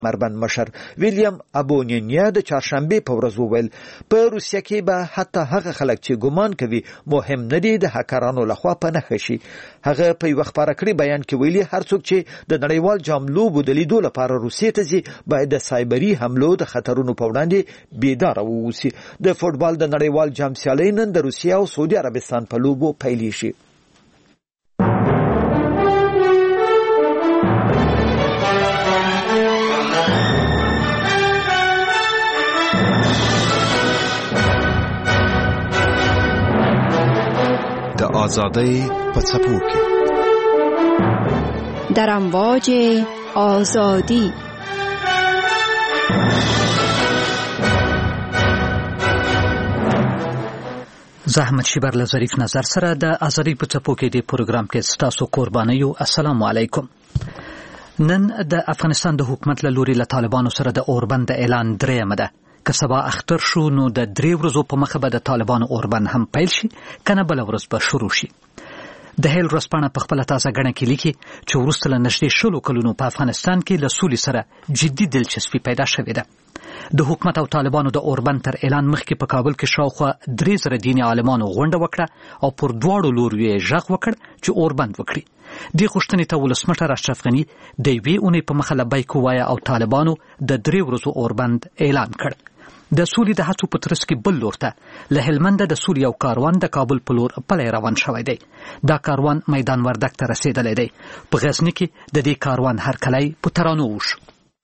مربند مشر ویلیام ابونینیا د چهارشنبه په ورځ وویل په روسیه کې به حتی هغه خلک چې ګمان کوي مهم نه دي د هکرانو لخوا په نښه شي. هغه په یو خبره کړی بیان کې ویلي هر څوک چې د نړیوال جام لوبو د لیدو لپاره روسیې ته ځي باید د سایبري حملو د خطرونو په وړاندې بیدار واوسي. د فوټبال د نړیوال جام سیالۍ نن د روسیې او سعودي عربستان په لوبو پیل شي. آزادی په څپو کې در امواج آزادی. زه احمد شیبر له ظریف نظر سره د آزادی په څپو کې د پروګرام کې ستاسو قربانیو. السلام علیکم. نن د افغانستان د حکومت له لوري له طالبانو سره د اوربند اعلان درېیمه ده. که سبا اختر شو نو د 3 ورځو په مخه به د طالبانو اوربند هم پیل شي، کنه بل ورځ به شروع شي. د هیل ورځپاڼه په خپل تازه غړنه کې لیکي چې وروسته له نږدې 10 کلونو په افغانستان کې له سولې سره جدي دلچسپي پیدا شوې ده. د حکومت او طالبانو د اوربند تر اعلان مخکې په کابل کې شاوخوا 3000 دیني عالمانو غونډه وکړه او پر دواړو لورو یې غږ وکړ چې اوربند وکړي. دې غوښتنې ته ولسمشر اشرف غني د یوې اونۍ په مخه لبیک ووایه او طالبانو د 3 ورځو اوربند اعلان کړ. د سولې د هڅو په ترڅ کې بل لور ته له هلمند د سولې یو کاروان د کابل په لور پلی روان شوی دی. دا کاروان میدان وردګ ته رسیدلی دی. په غزني کې د دې کاروان هرکلی په ترانو وشو.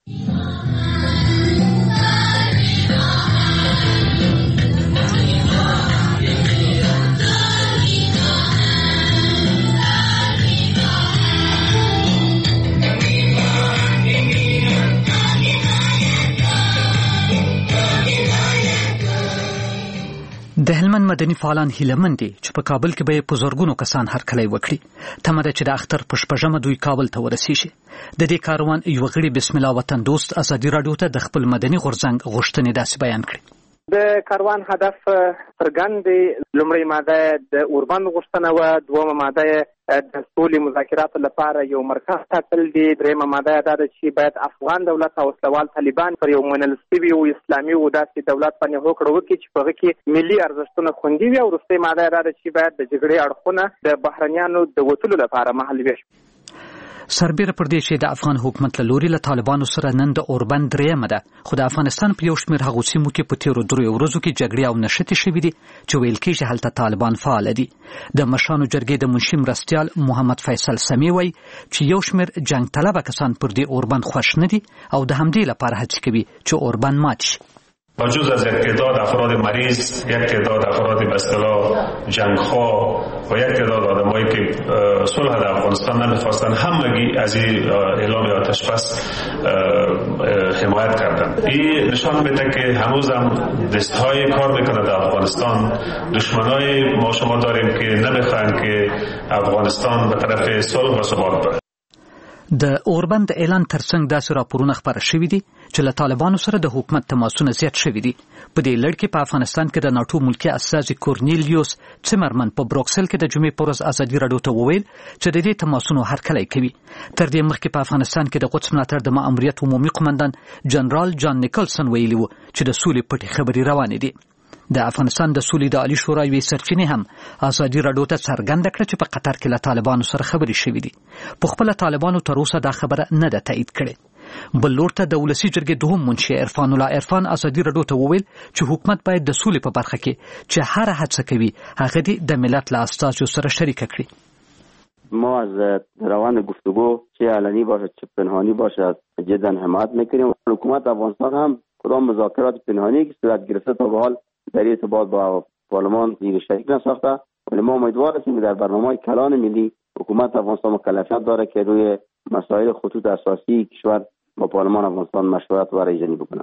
د هلمند مدني فعالان هیلهمند دي چې په کابل کې به په زرګونو کسان هرکلی وکړي. تمه ده چې د اختر په شپږمه دوی کابل ته ورسیږي. د دې کاروان یو غړي بسم الله وطن دوست ازادي رادیو ته د خپل مدني غورځنګ غوښتنې داسې بیان کړي. د کاروان هدف څرګند دی. لومړی ماده د اوربند غوښتنه و، دومه ماده د سولې مذاکراتو لپاره یو مرکز ټاکل دي، دریمه ماده دا ده چې باید افغان دولت او وسلوال طالبان پر یو منل شوي او اسلامي او داسې دولت باندې هوکړه وکړي چې په هغه کې ملي ارزښتونه خوندي وي، او وروستۍ ماده دا ده چې باید د جګړې اړخونه د بهرنیانو د وتلو لپاره محل وي. سربیره پر دې چې د افغان حکومت له لوري له طالبانو سره نن د اوربند درېیمه ده، خو د افغانستان په یو شمېر هغو سیمو کې په تېرو 3 ورځو کې جګړې او نښتې شوي دي چې ویل کېږي هلته طالبان فعال دي. د مشرانو جرګې د منشي مرستیال محمد فیصل سمیع وایي چې یو شمېر جنګ طلبه کسان پر دې اوربند خوښ نه دي او د همدې لپاره هڅې کوي چې اوربند مات شي. با جز از یک تعداد افراد مریض، یک تعداد افراد به اصطلاح جنگخواه و یک تعداد آدمایی که صلح در افغانستان نمیخواستن، همگی از این اعلام آتش بس حمایت کردند. این نشان میده که هنوز هم دستهای کار میکنه در افغانستان. دشمنای ما شما داریم که نمیخواین که افغانستان به طرف صلح و ثبات بره. د اوربند اعلان ترڅنګ داسې راپورونه خپاره شوي دي چې له طالبانو سره د حکومت تماسونه زیات شوي دي. په دې لړ کې په افغانستان کې د ناټو ملکي استازي کورنیلیوس څیمرمن په بروکسل کې د جمعې په ورځ ازادي راډیو ته وویل چې د دې تماسونو هرکلی کوي. تر دې مخکې په افغانستان کې د قدس ملاتړ د ماموریت عمومي قومندان جنرال جان نیکلسن ویلي و چې د سولې پټې خبرې روانې دي. د افغانستان د سولې د عالی شورا یوې سرچینې هم ازادي راډیو ته څرګنده کړه چې په قطر کې له طالبانو سره خبرې شوې دي. په خپله طالبانو تر اوسه دا خبره نه ده تایید کړې. بل لور ته د ولسي جرګې دوهم منشي عرفان الله عرفان ازادي راډیو ته وویل چې حکومت باید د سولې په برخه کې چې هر هڅه کوي هغه د ملت له استازو سره شریک کړي. ما از روند گفتگو چه علنی باشد چه پنهانی باشد جدا حمایت میکنیم. حکومت افغانستان هم کدام مذاکرات پنهانی که صورت گرفته تا به حال در ارتباط با پارلمان زیر شریک نساخته، ولی ما امیدوار هستیم که در برنامه کلان ملی حکومت افغانستان مکلفیت داره که روی مسائل خطوط اساسی کشور با پارلمان افغانستان مشورت و رایزنی بکنه.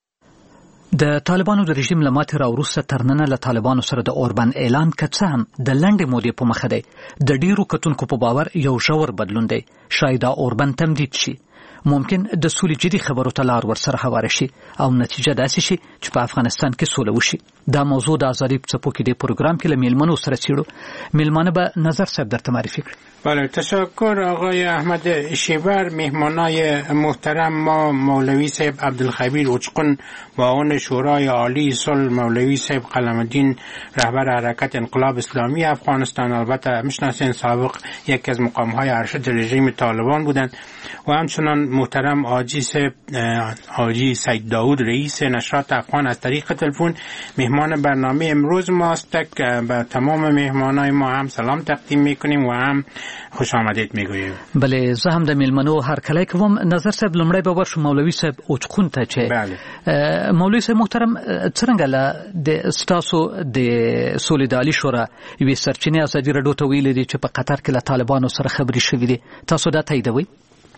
د طالبانو د رژیم له ماتې راوروسته تر ننه له طالبانو سره د اوربند اعلان که څه هم د لنډې مودې په مخه دی، د ډیرو کتونکو په باور یو ژور بدلون دی. شاید دا اوربند تمدید شي. ممکن د سولې جدي خبرو ته لار ورسره هواره شي او نتیجه داسې شي چې په افغانستان کې سوله وشي. دا موضوع د ازادي په څپو کې د پروګرام کې له میلمنو سره څیړو. میلمانه به نظر صاحب درته معرفی کړي. بله، تشکر آقای احمد شیبر. مهمانای محترم ما مولوی صاحب عبدالخبیر اوچقون معاون شورای عالی صلح، مولوی صاحب قلم الدین رهبر حرکت انقلاب اسلامی افغانستان، البته میشناسین سابق یکی از مقامهای ارشد رژیم طالبان بودند، و همچنان محترم حاجی سید داود رئیس نشرات افغان از طریق تلفن مهمان برنامه امروز ماست. به تمام مهمانای ما هم سلام تقدیم میکنیم و هم خوش آمدید میگوییم. بله، زه هم د میلمنو هر کله کوم. نظر صاحب لمړی به ورشو مولوی صاحب اوچقون ته چې بله مولوی صاحب محترم څنګه له د ستاسو د سولیدالي شورا یوې سرچینې ازادي راډیو ته ویلي دي چې په قطر کې له طالبانو سره خبرې شوې دي، تاسو دا تاییدوئ؟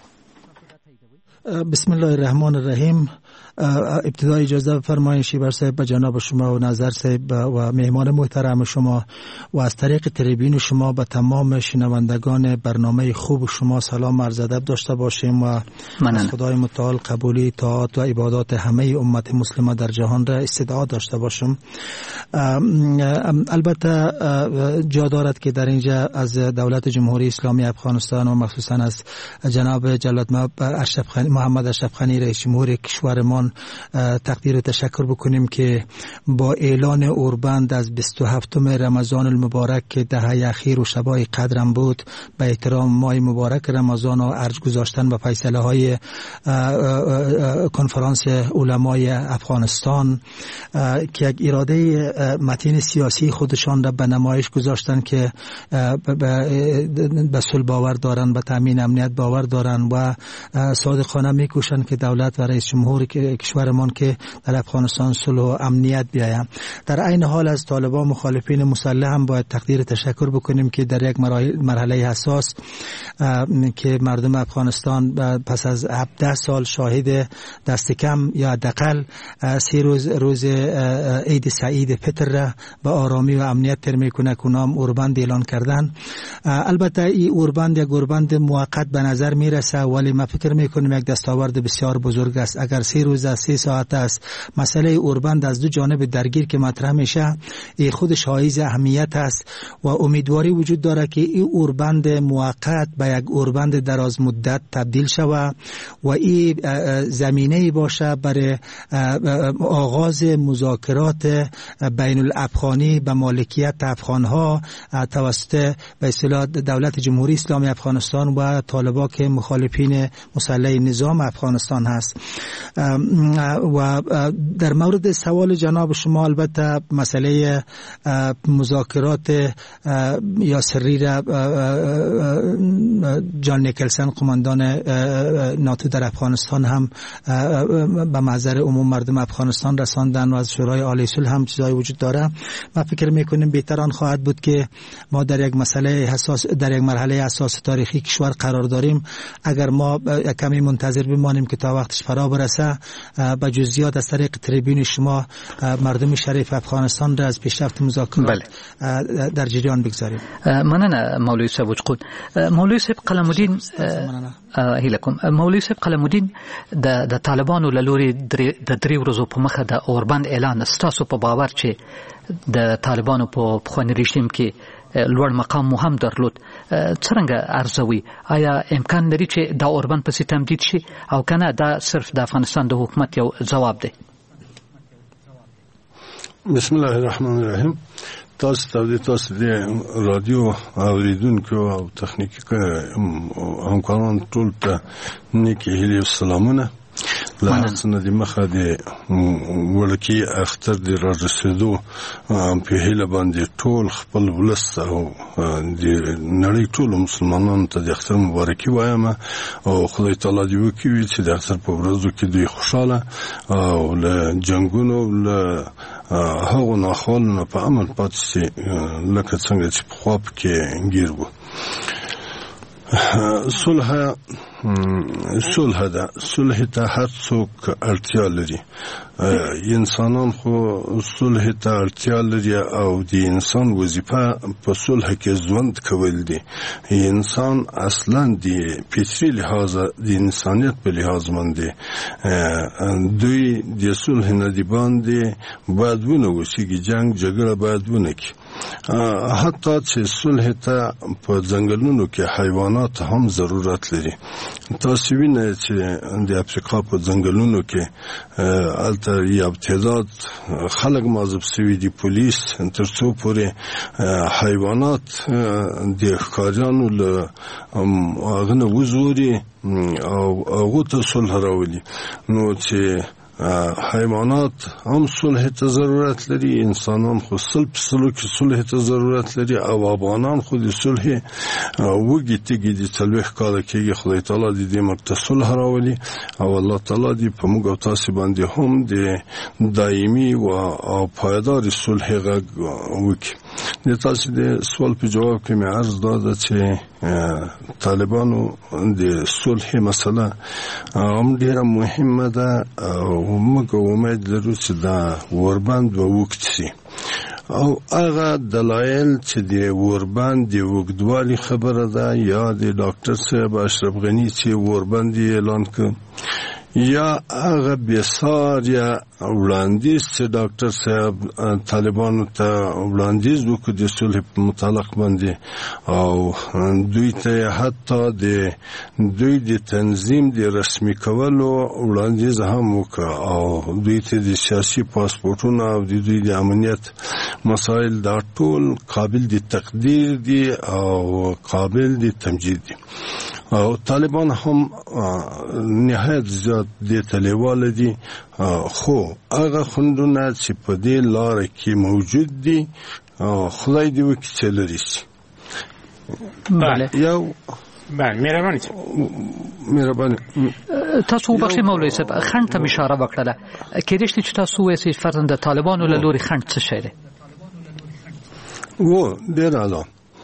بسم الله الرحمن الرحیم. ابتدای اجازه بفرمایید شیبر صاحب به جناب شما و نظر صاحب و مهمان محترم شما و از طریق تریبین شما به تمام شنوندگان برنامه خوب شما سلام عرض ادب داشته باشیم و از خدای متعال قبولی طاعات و عبادات همه امت مسلمه در جهان را استدعا داشته باشم. البته جا دارد که در اینجا از دولت جمهوری اسلامی افغانستان و مخصوصا از جناب جلالت محمد اشرف غنی رئیس جمهور کشورمان تقدیر و تشکر بکنیم که با اعلان اوربند از 27 رمضان المبارک که دهه اخیر و شبای قدرم بود به احترام ماه مبارک رمضان و ارج گذاشتن به فیصله های کنفرانس علمای افغانستان که یک اراده متین سیاسی خودشان را به نمایش گذاشتن که به صلح باور دارن، به تامین امنیت باور دارن و صادقانه میکوشن که دولت و رئیس جمهور کشورمان که در افغانستان صلح و امنیت بیاید. در عین حال از طالبان مخالفین مسلح هم باید تقدیر تشکر بکنیم که در یک مرحله حساس که مردم افغانستان پس از 17 سال شاهد دست کم یا حداقل 3 روز عید سعید فطر را به آرامی و امنیت تر میکنه که اونام اوربند اعلان کردن. البته این اوربند یک اوربند موقت به نظر میرسه، ولی ما فکر میکنیم یک دستاورد بسیار بزرگ است. اگر 3 روز 3 ساعت است مسئله اوربند از دو جانب درگیر که مطرح میشه، این خودش حائز اهمیت است و امیدواری وجود داره که این اوربند موقت به یک اوربند دراز مدت تبدیل شود و این زمینه باشه برای آغاز مذاکرات بین الافغانی به مالکیت افغانها توسط به اصطلاح دولت جمهوری اسلامی افغانستان و طالبان که مخالفین مسلح نظام افغانستان هست. و در مورد سوال جناب شما، البته مسئله مذاکرات یا سری را جان نیکلسن قماندان ناتو در افغانستان هم به محضر عموم مردم افغانستان رساندن و از شورای عالی صلح هم چیزایی وجود داره. ما فکر میکنیم بهتر آن خواهد بود که ما در یک مسئله حساس، در یک مرحله حساس تاریخی کشور قرار داریم. اگر ما کمی منتظر بمانیم که تا وقتش فرا برسه، با جزئیات از طریق تریبون شما مردم شریف افغانستان را از پیشرفت مذاکرات در جریان بگذاریم. مننه مولوی صاحب وچقون. مولوی صاحب قلمالدین هیلکم. مولوی صاحب قلمالدین د طالبانو له لوري د 3 ورځو په مخه د اوربند اعلان ستاسو په باور چې د طالبانو په خواني رژیم کې لوړ مقام مو هم درلود، څنګه ارزوي؟ آیا امکان لري چې دا اوربند پسې تمدید شي او کنه دا صرف د افغانستان د حکومت یو جواب دی؟ بسم الله الرحمن الرحیم. تاسو د رادیو اوریدونکو او تخنیکی همکاران ټول ته نیکی هیلې او سلامونه. لحظه د مخه د ولکی اختر د رارسېدو په هیله باندې ټول خپل ولس او د نړۍ ټول مسلمانانو ته د اختر مبارکي وایم او خدای تعالی دې وکړي چې د اختر په ورځو کې دوی خوشاله او له جنگونو له هغو ناخوالو په امن پاتې شي لکه څنګه چې په خوا کې ګیر وو. صلح صلح ده. صلح ته هر څوک اړتیا لري. انسانان خو صلح ته اړتیا لري او د انسان وظیفه په صلح کې ژوند کول دي. انسان اصلا د فطري لحاظ د انسانیت په لحاظ باندې دوی د صلح نه دی باندې باید ونه وسیږي، جنگ جګړه باید ونه کی. حتی چې صلح ته په ځنګلونو کې حیوانات هم ضرورت لري. تاسو وینئ چې د افریقا په ځنګلونو کې الته یو تعداد خلک معذب شوي دي، پولیس تر څو پورې حیوانات د ښکاریانو له هغه نه وژغوري او هغو ته صلح راولي. نو چې حیوانات هم صلح ته ضرورت لري، انسانان خو صلح ته ضرورت لري او افغانان خو د صلح وږي تږي دي. 40 کاله کېږي خدای تعالی دې موږ ته صلح راولي او الله تعالی دې په موږ او تاسو باندې هم د دایمي او پایدار صلح غږ وکړي. د تاسو د سوال په جواب کې مې عرض داده چې طالبانو د صلح مسله هم ډیره مهمه ده او موږ امید لرو چې دا وربند به وکړي شي. او هغه دلایل چې د وربند د وګدوالي خبره ده، یا د ډاکټر صاحب اشرف غنی چې وربند اعلان کړ، یا هغه بساریا وړاندیز چې ډاکټر صاحب طالبانو ته وړاندیز وکړ د صلح په متعلق باندې، او دوی ته حتی دوی د تنظیم د رسمي کولو وړاندیز هم وکړ او دوی ته د سیاسي پاسپورټونو او د دوی د امنیت مسایل دا ټول قابل د تقدیر دي او قابل د تمجید دي. او طالبان هم نهایت زیات دې تلیواله دي، خو هغه خوندونه چې په دې لاره کې موجود دي خدای دې وکړي چې لرې شي. مهرباني. تاسو وبخښئ مولوي صاحب، خنډ ته اشاره وکړله. کېدای شي چې تاسو ووایئ فرضاً د طالبانو له لوري خنډ څه شی دی؟ ډېر اعلی.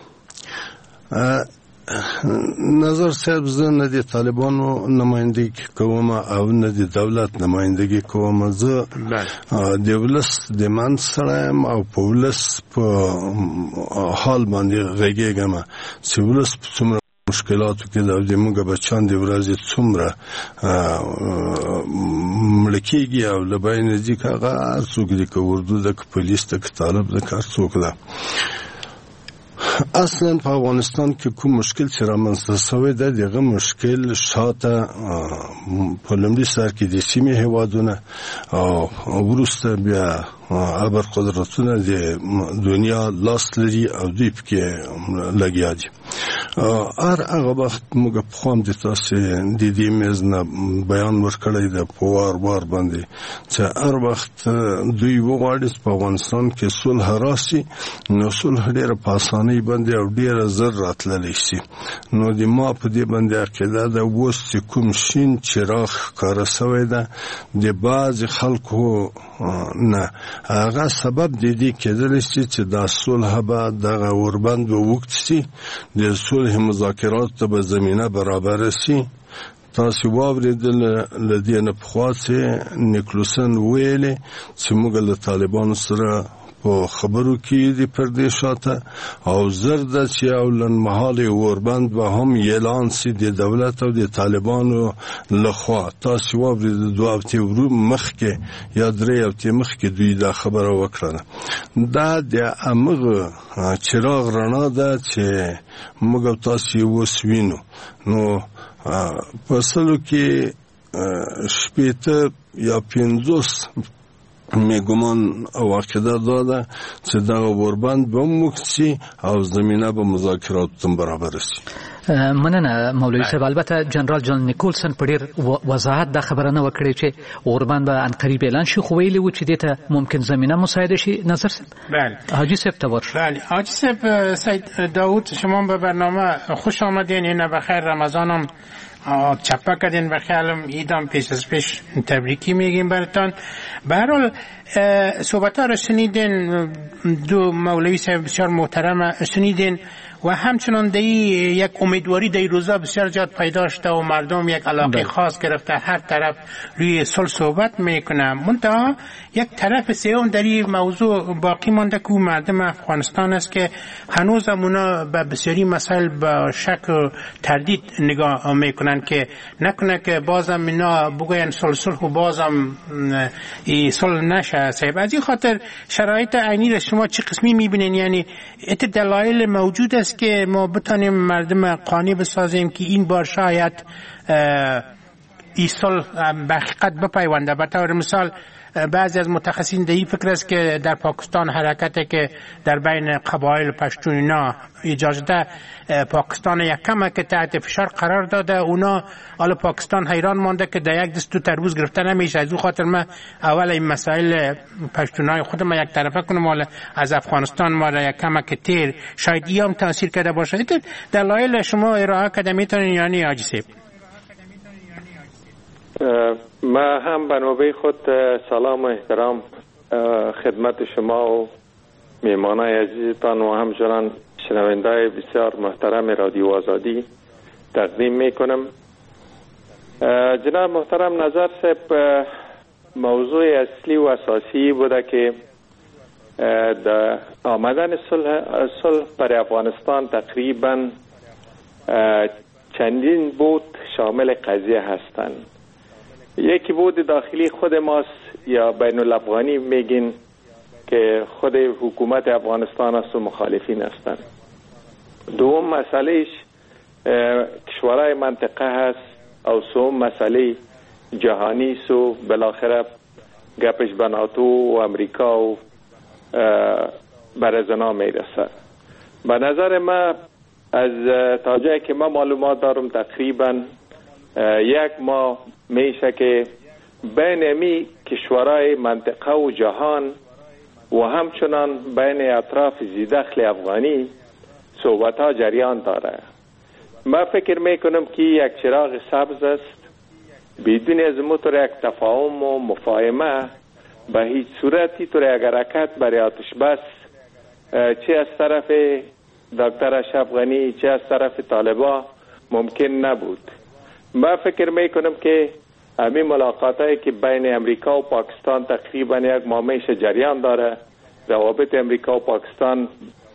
نظر صاحب، زه نه د طالبانو نمایندګي کوم او نه د دولت نمایندګي کوم. زه د ولس د منځ سره یم او په ولس په حال باندې غږېږم چې ولس په څومره مشکلاتو کې د موږ بچیان د ورځې څومره مړه کېږي او له بیانه ځي که هغه هر څوک دي، که اردو ده که پولیس ده که طالب ده که هر څوک ده. اصلا په افغانستان کې کوم مشکل چې رامنځته شوی دی، دغه مشکل شاته په لومړي سر کې د سیمې هېوادونه او وروسته بیا ابر قدرتونه د دنیا لاس لري او دوی پکې لګیا دي. هر هغه وخت موږ پخوا هم د تاسې د دې میز نه بیان ورکړی دی په وار باندې چې هر وخت دوی وغواړي په افغانستان کې صلح راشي، نو صلح ډېره په اسانۍ باندې او ډېره زر راتللی شي. نو د ما په دې باندې عقیده ده اوس چې کوم شین چراغ ښکاره شوی ده د بعضې خلکو نه، هغه سبب د دې کېدلی شي چې دا صلح به دغه وربند به وکړي شي، د صلح مذاکراتو ته به زمینه برابره شي. تاسو واورېدل له دې نه پخوا چې نیکلسن ویلې چې موږ له طالبانو سره په خبرو کې دي پردې شاته او زر ده چې او لنډمهالې وربند به هم اعلان شي د دولت او د طالبانو لخوا. تاسو واورېدل 2 هفتې مخکې یا 3 هفتې مخکې دوی دا خبره وکړه. دا د همغه چراغ رڼا ده چې موږ او تاسو یې اوس وینو. نو په سلو کې 80 یا 50 می ګمان او عقیده داده چې دا وربند به موکسي او زمينه به مذاکرات تم برابر شي. مننه مولوي صاحب. البته جنرال جان نیکولسن په ډیر وضاحت دا خبره نه وکړي چې اوربند به ان قریب اعلان شي، خو ویلي و چې دته ممکن زمينه مساعده شي. نظر صاحب. بله حاجی صاحب تبار. بله حاجی صاحب. سید داوود شما به برنامه خوش آمدین. این بخیر رمضانم چپا کردین و خیالم ایدام پیش از پیش تبریکی میگیم براتان. به هر حال صحبت ها رو شنیدین، دو مولوی صاحب بسیار محترم شنیدین و همچنان یک امیدواری در روزا بسیار زیاد پیدا شده و مردم یک علاقه خاص گرفته، هر طرف روی صلح صحبت میکنه. منتها یک طرف سوم در این موضوع باقی مانده که مردم افغانستان است که هنوز اونا به بسیاری مسائل با شک و تردید نگاه میکنن که نکنه که بازم اینا بگوین صلح و بازم این صلح نشه. صاحب از این خاطر شرایط عینی را شما چه قسمی میبینین؟ یعنی ات دلایل موجود است که ما بتانیم مردم قانع بسازیم که این بار شاید این صلح به حقیقت بپیونده. به طور مثال بعضی از متخصصین در این فکر است که در پاکستان حرکتی که در بین قبایل پشتون اینا اجازه ده، پاکستان یک کمه که تحت فشار قرار داده، اونا حالا پاکستان حیران مانده که در یک دست تو تربوز گرفته نمیشه. از اون خاطر من اول این مسائل پشتونای خود ما یک طرفه کنم، حالا از افغانستان ما را یک کمه که تیر شاید ایام تاثیر کرده باشه. دلایل شما ارائه کرده میتونین یعنی عاجزه؟ ما هم به نوبه خود سلام و احترام خدمت شما و میهمانای عزیزتان و همچنان شنوندای بسیار محترم رادیو آزادی تقدیم میکنم. جناب محترم نظر صاحب موضوع اصلی و اساسی بوده که در آمدن صلح پر افغانستان تقریبا چندین بود شامل قضیه هستند. یکی بود داخلی خود ماست یا بین الافغانی میگین که خود حکومت افغانستان است و مخالفین هستند. دوم مسئلهش کشورهای منطقه هست او سوم مسئله جهانی است و بالاخره گپش به ناتو و امریکا و برزنا میرسه. به نظر من از تا جایی که من معلومات دارم تقریبا یک ماه میشه که بین امی کشورهای منطقه و جهان و همچنان بین اطراف زیدخل افغانی صحبت ها جریان داره. من فکر میکنم که یک چراغ سبز است. بدون از موتور یک تفاهم و مفاهمه به هیچ صورتی طور یک حرکت برای آتش بس چه از طرف دکتر اشرف غنی چه از طرف طالبان ممکن نبود. من فکر میکنم که همین ملاقات هایی که بین امریکا و پاکستان تقریبا یک ماه میشه جریان داره، روابط امریکا و پاکستان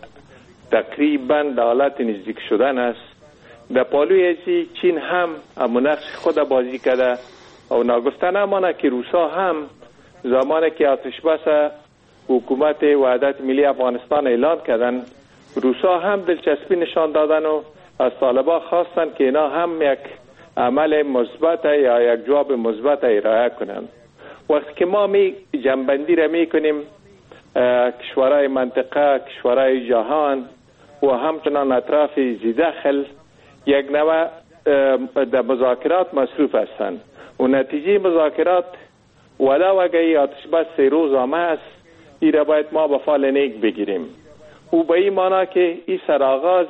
تقریبا در حالت نزدیک شدن است. در پالوی ازی چین هم همون نقش خود بازی کرده و ناگفته نمانه که روسا هم زمانی که آتش بس حکومت وحدت ملی افغانستان اعلان کردن، روسا هم دلچسپی نشان دادن و از طالبان خواستن که اینا هم یک عمل مثبت یا یک جواب مثبت ارائه کنند. وقتی که ما جنبندی را میکنیم کشورهای منطقه، کشورهای جهان و همچنان اطراف زیدخل یک نوع در مذاکرات مصروف هستند و نتیجه مذاکرات ولو اگر آتش بس 3 روز است، این را باید ما به فال نیک بگیریم. او به این معنا که این سرآغاز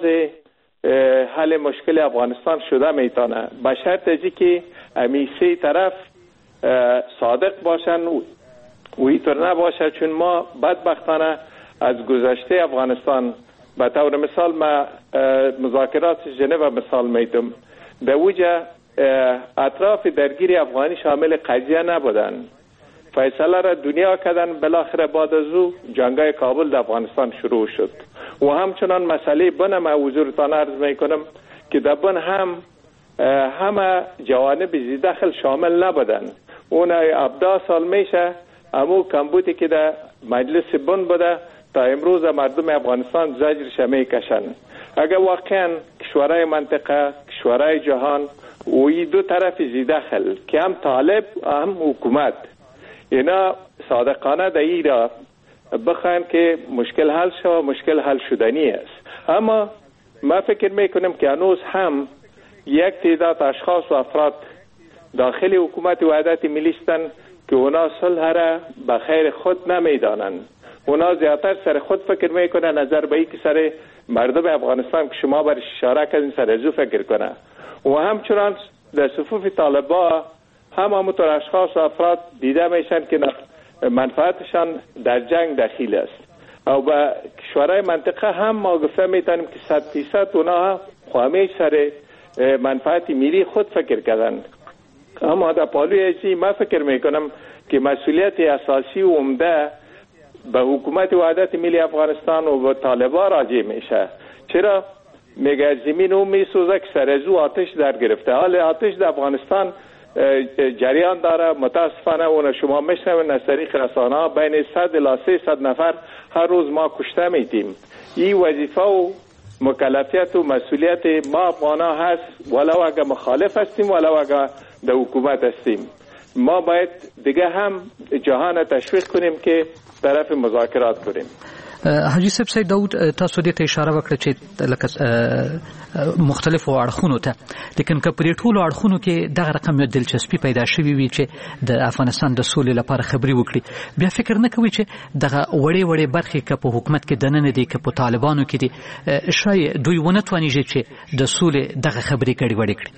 حل مشکل افغانستان شده میتونه، به شرط ازی که امی سه طرف صادق باشن و اینطور نباشه. چون ما بدبختانه از گذشته افغانستان به طور مثال ما مذاکرات ژنو مثال میتم، در اوجه اطراف درگیری افغانی شامل قضیه نبودن، فیصله را دنیا کردن. بالاخره بعد از او جنگای کابل در افغانستان شروع شد و همچنان مسئله بن ما حضورتان عرض میکنم که در بن هم همه جوانب زیدخل شامل نبودن. اون 17 سال میشه امو کمبوتی که در مجلس بن بوده تا امروز مردم افغانستان زجرش میکشن. اگر واقعا کشورهای منطقه، کشورهای جهان و این دو طرف زیدخل که هم طالب هم حکومت اینا صادقانه در این را بخواین که مشکل حل شد، مشکل حل شدنی است. اما ما فکر میکنم که هنوز هم یک تعداد اشخاص و افراد داخل حکومت وحدت ملی هستند که اونا صلح را به خیر خود نمیدانند. اونا زیادتر سر خود فکر میکنن، نظر به این که سر مردم افغانستان که شما برش اشاره کردین سر ازو فکر کنه. و همچنان در صفوف طالبان هم همونطور اشخاص و افراد دیده میشن که منفعتشان در جنگ دخیل است. او به کشورهای منطقه هم ما گفته میتونیم که 100% اونها خواهمی سر منفعت ملی خود فکر کردن. اما در پالوی ازی من فکر میکنم که مسئولیت اساسی و عمده به حکومت وحدت ملی افغانستان و به طالبان راجع میشه. چرا؟ میگه زمین اون میسوزه که سر از او آتش در گرفته. حال آتش در افغانستان جریان داره. متاسفانه اون شما میشنوین از طریق رسانه ها بین 100 الی 300 نفر هر روز ما کشته میتیم. این وظیفه و مکلفیت و مسئولیت ما افغانا هست، ولو اگر مخالف هستیم ولو اگر در حکومت هستیم. ما باید دیگه هم جهان تشویق کنیم که طرف مذاکرات کنیم. حاجی صاحب سید داود تاسو دې ته اشاره وکړه چې لکه مختلفو اړخونو ته، لیکن که پرې ټولو اړخونو کې دغه رقم دلچسپي پیدا شوي وي چې د افغانستان د سولې لپاره خبرې وکړي، بیا فکر نه کوي چې دغه وړې وړې برخې که په حکومت کې دننه دي که په طالبانو کې دي، شاید دوی ونه توانیږي چې د سولې دغه خبرې ګډوډې کړي؟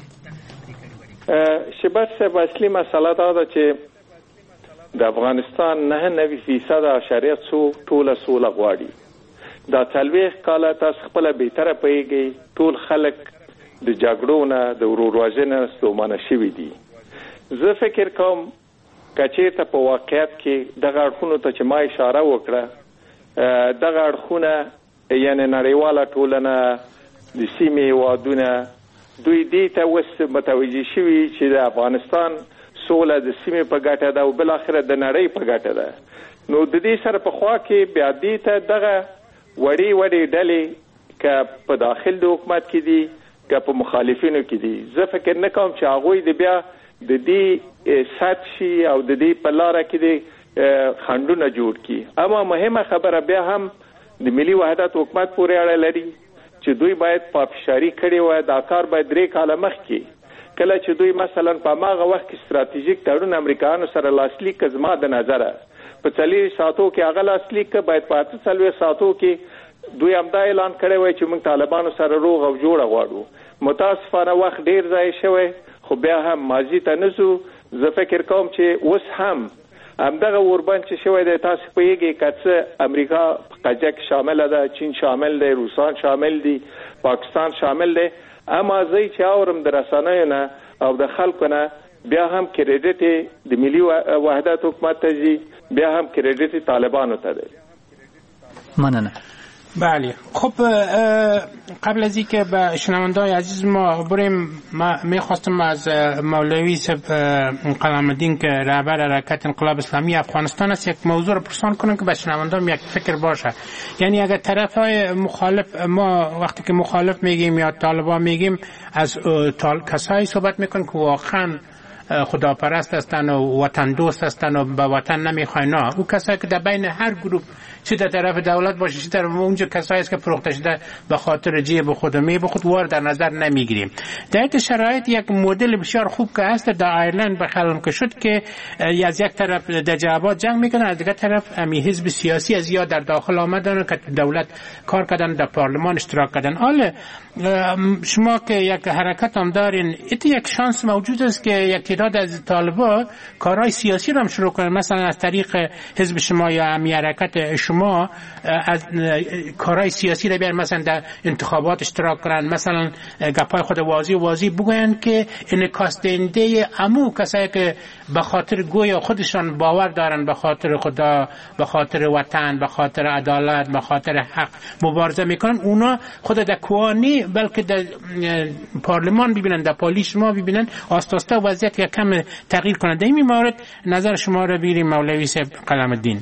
شباب صاحب اصلي مسله دا ده چې د افغانستان 99% اشاریه ټوله سوله غواړي. دا 40 کاله تاسو خپل بهتره پیږي ټول خلک د جګړو نه د ورورواژنې ستومانه شوي دي. زه فکر کوم کچې ته په واقعیت کې دغه اړخونو ته چې ما اشاره وکړه، دغه اړخونه یعنی نړیواله ټولنه د سیمې هېوادونه دوی دې ته اوس متوجه شوي چې د افغانستان سوله د سیمې په ګټه ده او بل اخره د نړۍ په ګټه ده. نو د دې سره په خوا کې بیا دې ته دغه وړې وړې ډلې که په داخل د حکومت کې دي که په مخالفینو کې دي، زه فکر نه کوم چې هغوی د بیا د دې سد شي او د دې په لاره کې د خنډونه جوړ کړي. اما مهمه خبره بیا هم د ملي وحدت حکومت پورې اړه لري چې دوی باید پافشاری کړي وای. دا کار باید 3 کاله مخکې کله چې دوی مثلا په هغه وخت کې ستراتیژیک تړون امریکایانو سره لاسلیک زما د نظره په 40 ساعتو کې هغه لاسلیک باید په 40 ساعتو کې دوی همدا اعلان کړی وای چې موږ طالبانو سره روغ او جوړه غواړو. متاسفانه وخت ډیر ضایع شوی، خو بیا هم ماضي ته نزو. زه فکر کوم چې اوس هم همدغه اوربند چې شوی دی، تاسو پوهیږئ که څه امریکا په قضیه کې شامله ده، چین شامل دی، روسان شامل دي، پاکستان شامل دی. اما زه چې اورم د رسنیو نه او د خلکو نه بیا هم کریډیټ د ملي وحدت حکومت ته ځي، بیا هم کریډیټ طالبانو ته دی. مننه. بله، خب قبل از اینکه به شنونده‌های عزیز ما بریم، ما میخواستم از مولوی قلم‌الدین که رهبر حرکت انقلاب اسلامی افغانستان است یک موضوع رو پرسان کنم که به شنونده‌ها یک فکر باشه. یعنی اگر طرف‌های مخالف، ما وقتی که مخالف میگیم یا طالبان میگیم، از کسایی صحبت میکنیم که واقعا خداپرست هستن و وطن دوست هستن و به وطن نمیخواین. نه، او کسایی که در بین هر گروه، چه در طرف دولت باشه چه در اونجا کسایی است که فروخته شده به خاطر جیب خود و میب خود، وارد در نظر نمیگیریم. در این شرایط یک مدل بسیار خوب که هست در ایرلند به خلم که شد که از یک طرف در جوابات جنگ میکنن، از دیگر طرف امی حزب سیاسی از یا در داخل آمدن که دولت کار کردن، در پارلمان اشتراک کردن. حالا شما که یک حرکت هم دارین، ایت یک شانس موجود است که یک تعداد از طالبان کارهای سیاسی رو هم شروع کنن، مثلا از طریق حزب شما یا امی حرکت شما از کارهای سیاسی رو بیان، مثلا در انتخابات اشتراک کنن، مثلا گپای خود واضی بگوین که انعکاس دهنده عمو کسایی که به خاطر گویا خودشان باور دارن به خاطر خدا، به خاطر وطن، به خاطر عدالت، به خاطر حق مبارزه میکنن، اونا خود در کوانی بلکه در پارلمان ببینن، در پالیس شما ببینن، آستاستا وضعیت یک کم تغییر کنند. در این مورد نظر شما را بگیریم مولوی صاحب قلم‌الدین.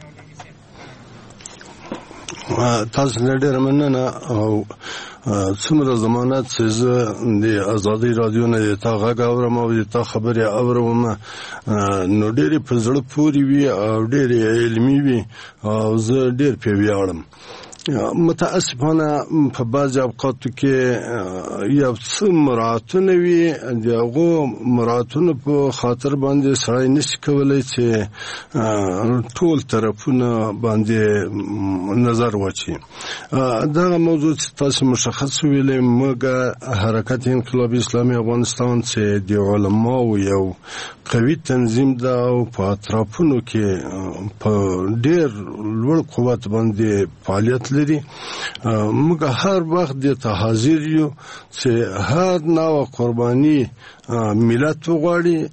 تاسو نه ډېر مننه او څومره ضمانت چې زه د ازادۍ رادیو نه تا غږ اورم او د تا خبرې اورم، نو ډېرې په زړه پورې وي او ډېرې علمي وي او زه ډېر پرې ویاړم. متاسفانه په بعض اوقاتو کې یو څه مراعاتونه وي، دغه مراعاتونه په خاطر باندې سړی نشي کولای چې ټول طرفونه باندې نظر واچي. دا موضوع تاسو مشخص ویلې، موږ حرکت انقلابی اسلامي افغانستان چې د علماو یو قوي تنظیم ده او په اطرافونو کې په ډېر لوړ قوت باندې فعالیت لري. موږ هر وخت د حاضر یو چې هر نوع قرباني ملت وغواړي،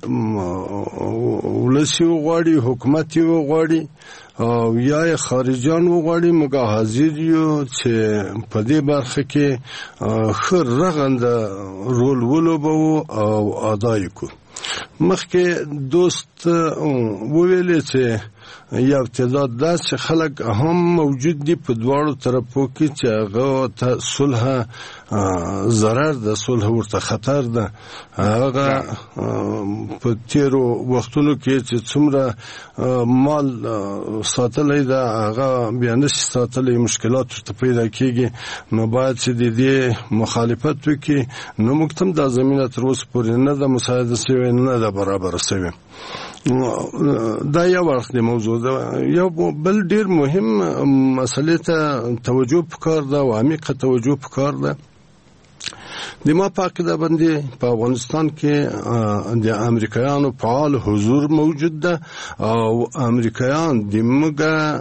ولسی وغواړي، حکومت وغواړي او یا خارجان وغواړي، موږ حاضر یو چې په دې برخه کې خر رغنده رول ولوبو او ادا کو. مخکې دوست وویل چې یا تعداد داسې خلک هم موجود دي په دواړو طرفو کې چې هغه ته صلح ضرر ده، صلح ورته خطر ده. هغه په تیرو وختونو کې چې څومره مال ساتلی ده هغه بیا نشي ساتلی، مشکلات ورته پیدا کېږي. نو باید چې د دې مخالفت وکړي. نو موږ هم دا زمینه تر اوسه پورې نه ده مساعده شوې، نه ده برابره شوې. دا یو وخت د موضوع ده. یو بل ډیر مهم مسلې ته توجه پکار ده او عمیقه توجه پکار ده. د ما په عقیده باندې په افغانستان کې د امریکایانو فعال حضور موجود ده او امریکایان د موږ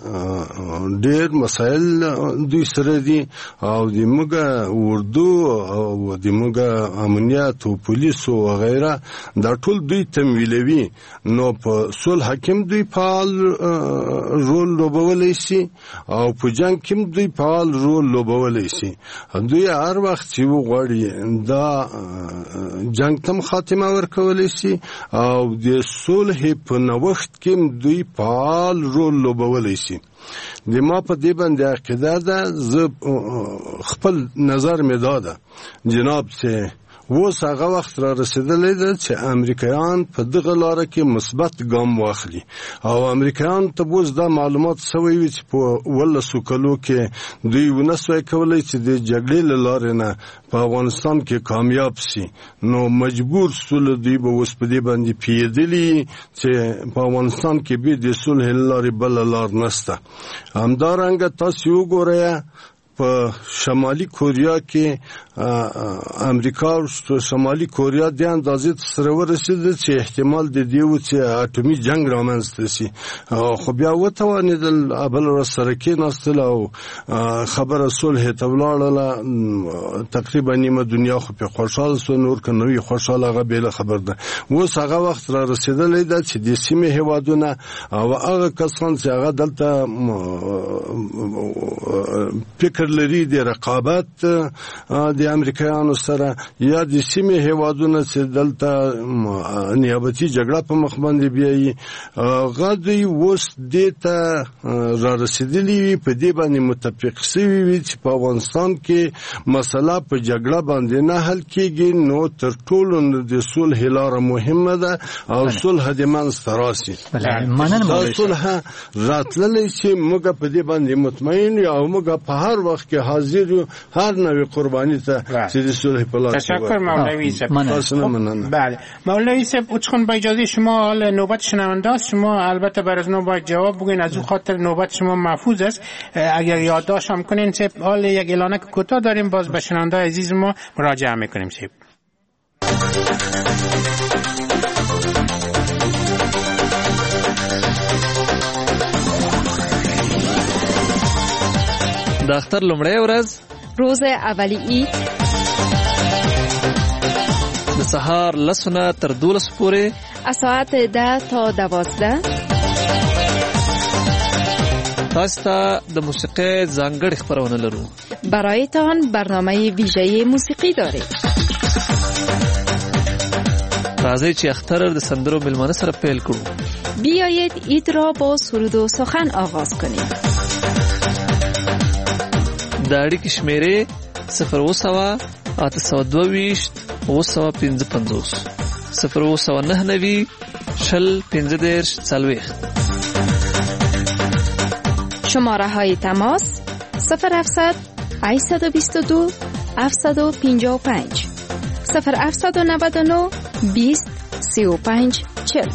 ډیر مسایل دوی سره دي او د موږ اردو او د موږ امنیت او پولیس او غیره دا ټول دوی تمویلوي. نو په صلح حکم دوی فعال رول لوبولی شي او په جنگ کې دوی فعال رول لوبولی شي. دوی هر وخت چې وغواړي دا جنگ تم خاتمه ورکولی شي او د صلح په نوښت کې دوی فعال رول لوبولی شي. د ما په دې باندې عقیده ده، زه خپل نظر مې دا ده جناب چې اوس هغه وخت را رسیدلی ده چې امریکایان په دغه لاره کې مثبت ګام واخلي او امریکایان ته اوس دا معلومات سوی وي چې په 12 کلو کې دوی ونسوی کولی چې د جګړې له لارې نه په افغانستان کې کامیاب سي. نو مجبور سول دوی به اوس په دې باندې پیدلی چې په افغانستان کې به د صلح لارې بل لار نشته. همدارنګه تاسو وګورئ په شمالي کوریا کې امریکا او شمالي کوریا د اندازې سره ورسېده چې احتمال د دې و چې اټومي جنگ رامنځته شي. خو بیا وتوانېدل ابل ور سره کېناستل او خبره صلح ته ولاړله. تقریبا نیمه دنیا خو په خوشاله سو، نور که نوې خوشاله هغه بېله خبر ده. اوس هغه وخت را رسېدلی ده چې د سیمې هېوادونه او هغه کسان چې هغه دلته فکر لري د رقابت د امریکایانو سره یا د سیمې هېوادونه چې دلته نیابتي جګړه په مخ باندې بیایي، غدوی اوس دې ته را رسېدلي وي، په دې باندې متفق شوي وي چې په افغانستان کې مسله په جګړه باندې نه حل کېږي. نو تر ټولو د صلح لاره مهمه ده او صلح د منځته راسي. دا صلح راتللی چې موږ په دې باندې مطمئن یو او موږ په هر وخت کې حاضر یو هر نوې قربانی ته چې د صلح په لار. تشکر مولوی صاحب. بله مولوی صاحب اوچخون با اجازه شما حال نوبت شنونده است. شما البته بر از نو باید جواب بگوین، از اون خاطر نوبت شما محفوظ است. اگر یادداشت هم کنین صاحب حال یک اعلانه کوتاه داریم، باز به شنونده عزیز ما مراجعه میکنیم صاحب. د اختر لومړی ورځ روز اولی عید د سهار 10 تر 12 پورې از ساعت 10 تا 12 تاسو ته د موسیقۍ ځانګړې خبرونه لرو. برایتان برنامه ویژه موسیقی داریم. راځئ چې اختر د سندرو ملمانه سره پیل کړو. بیایید عید را با سرود و سخن آغاز کنیم. د اړیکې شمیرې 0 822 955 0 999 شماره های تماس 0700 822 755 0799 20 35 40.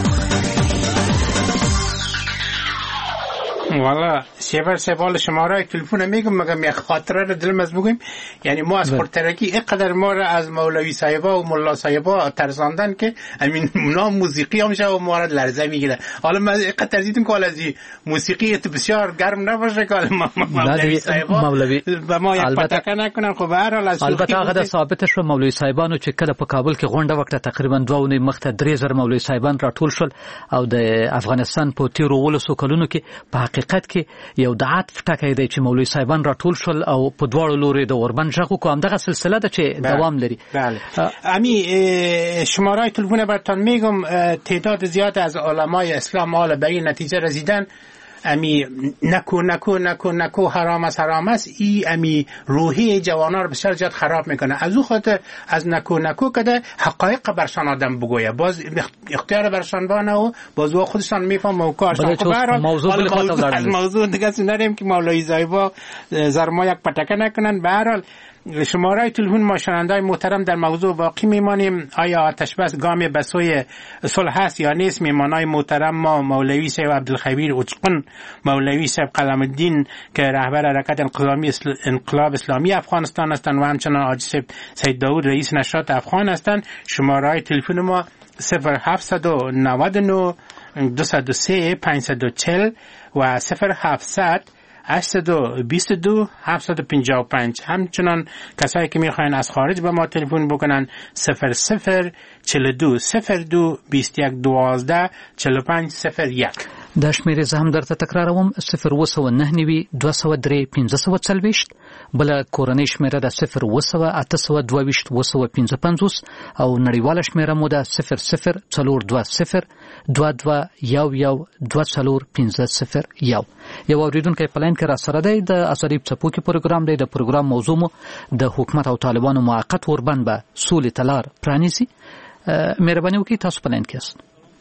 والا شیبر سوال شماره تلفن میگم مگم یک خاطره رو دلم از بگیم. یعنی ما از پرترکی اینقدر ما را از مولوی صاحبا و ملا صاحبا ترساندن که همین نام موسیقی هم میشه و ما را لرزه میگیره. حالا من اینقدر ترسیدم که حالا از موسیقی بسیار گرم نباشه که مولوی صاحبا و ما یک پتکه نکنن. خب به هر حال البته هغه ثابت شو مولوی صاحبانو چې کله په کابل کې غونډه وکړه تقریبا 2 مخته 3000 مولوی صاحبان راټول شول او د افغانستان په تیرو ولسو کلونو کې په حقیقت کې یو د عطف ټکی دی چې مولوی صاحبان راټول شول او په دواړو لوري د اوربند ژغو کوم دغه سلسله ده چې دوام لري. امی شماره تلفن براتون میگم تعداد زیاد از علمای اسلام حالا به این نتیجه رسیدن امی نکو حرام است ای امی روحی جوانا رو بسیار زیاد خراب میکنه. از او خاطر از نکو کده حقایق برشان آدم بگویه باز اختیار برشان بانه و باز او خودشان میفهم و کارشان. خب از موضوع دیگه نریم که مولوی صاحبا زرما یک پتکه نکنن. به هر حال شماره تلفن ما شنوندای محترم در موضوع واقعی میمانیم. آیا آتش بس گام بسوی صلح است یا نیست؟ میمانای محترم ما مولوی صاحب عبدالخبیر اوچقن، مولوی صاحب قلم الدین که رهبر حرکت انقلاب اسلامی افغانستان هستند و همچنان حاجی صاحب سید داود رئیس نشریات افغان هستند. شماره تلفن ما 0799 203 540 و 0700 822 755. همچنان کسایی که میخواین از خارج به ما تلفن بکنن 00 42 02 21 12 45 01. دا شمیرې زه هم درته تکراروم 029 203 1540 بل کورنۍ شمیره ده 0 822 255 او نړیواله شمیره مو ده 00 420 22 11 24 یو اوریدونکو په لاین کې را سره دی د ازادي څپوکي پروګرام دی. د پروګرام موضوع مو د حکومت او طالبانو موقت اوربند به سولې تلار پرانیزي. مهرباني وکړئ تاسو په لاین کې یاست.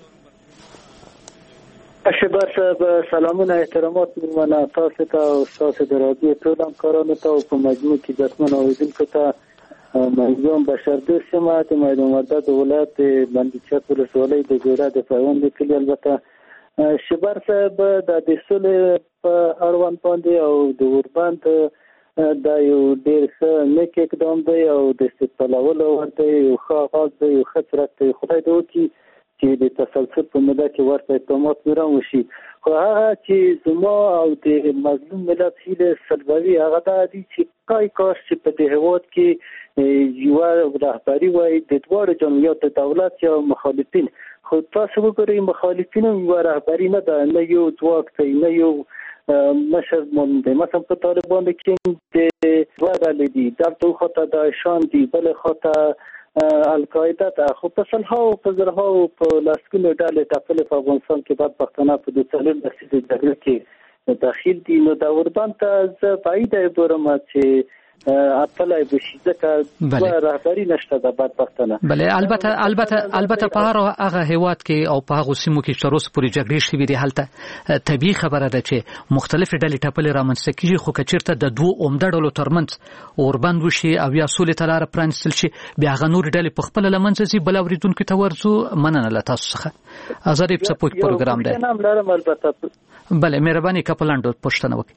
شبر صاحب سلامونه احترامات میمنه تاسو ته او تاسو د رادیو ټول همکارانو ته او په مجموع کې ځکمن اوریدونکو ته مجموع بشردوست ما د میدان وردګ ولایت بندیچک ولسوالۍ د جوړه د پیوند کلی. البته شبر صاحب د دسول په اړوند باندې او د اوربند دا یو ډېر ښه نیک اقدام دی او د استقبالولو ورته یو ښه آغاز دی، یو ښه څرک دی. خدای دې وکړي چې د تسلسل په موده کې ورته اقدامات نورم وشي. خو هغه چې زما او د مظلوم ملت هیله سلبوي هغه دا دي چې کاش چې په دې هېواد کې یوه رهبري وای د دواړو جمعیت د دولت یا مخالفین. خو تاسو وګورئ مخالفین هم یوه رهبري نه ده، نه یو ځواک دی، نه یو مشر مونږ دی. مثلا په طالبانو کې د دوه ډلې دي، دلته یو خواته داعشان دي، بلې خواته القاعده ده. خو په سلهاو په زرهاو په لسګونو ډلې ټاکلې په افغانستان کې بدبختانه په 40 لسیزې جګړه کې داخل دي. نو د اوربند ته زه بعیده ګورم چې اطلاع بشي ځکه رهبري نشته د بدبختانه. بله البته په هغه هیواد کې او په هغه سیمو کې چې روس پورې جګړې شوې دي هلته طبیعي خبره ده چې مختلفې ډلې ټاپلې رامنځته کېږي. خو که چېرته د دوو عمده ډلو ترمنځ اوربند وشي او یا سولې ته لاره پرانیستل شي بیا هغه نورې ډلې په خپله له منځه ځي. بل اورېدونکي ته ورځو. مننه له تاسو څخه. ازادي څپوکي پروګرام دی. بله مهرباني که په لنډو پوښتنه وکړئ.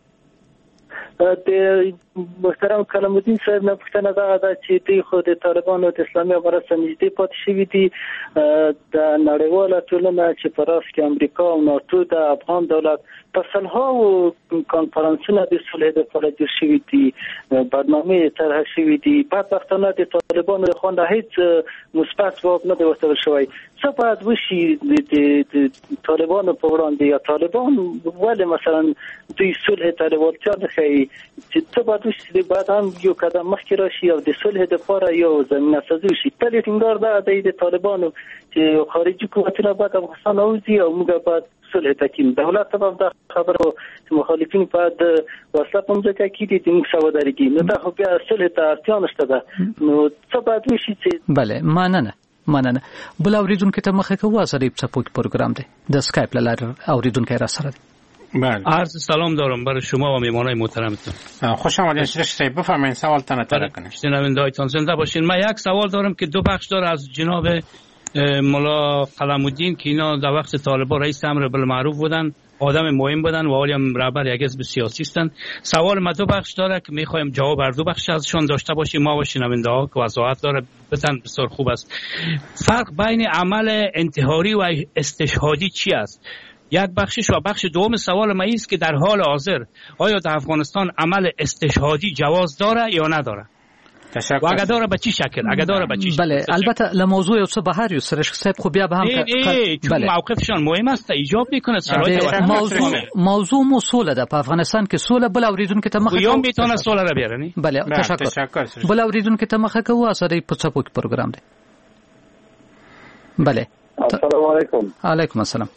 د محترم کلام الدین صاحب نه پوښتنه دا ده چې دوی خو د طالبانو د اسلامي امارت سره نږدې پاتې شوي دي. د نړیواله ټولنه چې په راس کې امریکا او ناټو د افغان دولت په سلهاو کنفرانسونه د صلح لپاره جوړ شوي دي، برنامې طرح شوي دي. بدبختانه د طالبانو خوا نه هیڅ مثبت ځواب نه دی ورکړل شوی. څه باید وشي د طالبانو په وړاندې یا طالبان ولې مثلا دوی صلح ته لېوالتیا نه ښیي چې څه باید وشي باید هم یو قدم مخکې راشي او د صلح لپاره یو زمینه سازي وشي. تل ټینګار دا دی د طالبانو چې خارجي قوتونه باید افغانستان وځي او موږ باید صلح تکیم. دولت ته دا خبره چې مخالفین باید وسله په ځای کې دي موږ سوداګري نو دا خو بیا صلح ته اړتیا نشته ده. نو څه باید وشي چې بله مننه. بل اوریدونکو ته مخه کوو. ازادي څپوکي پروګرام دی د سکایپ له لارې اوریدونکو را سره دی. بله. عرض سلام دارم برای شما و میهمانای محترمتون. خوش آمدید شریف، بفرمایید سوالتون رو کنید. شنونده‌هایتان زنده باشین. من یک سوال دارم که دو بخش داره از جناب مولا قلم‌الدین که اینا در وقت طالبان رئیس امر بالمعروف بودن، آدم مهم بودن و حالی هم رهبر یک حزب سیاسی هستند. سوال ما دو بخش داره که میخوایم جواب هر دو بخش ازشون داشته باشیم ما و شنونده‌ها که وضاحت داره بتن بسیار خوب است. فرق بین عمل انتحاری و استشهادی چی است؟ یک بخشش و بخش دوم سوال ما است که در حال حاضر آیا در افغانستان عمل استشهادی جواز داره یا نداره؟ و اگه داره به چی شکل؟ بله البته لموضوع او څه بهر یو سرش صاحب خو بیا به هم بله موقفشان مهم است ایجاب میکنه موضوع مو سوله ده په افغانستان کې سوله بل اوریدونکو ته مخه یوم میتونه سوله را بیارنی. بله تشکر بل اوریدونکو ته مخه کوو اسره په څپو کې پروګرام دی. بله السلام علیکم. علیکم السلام.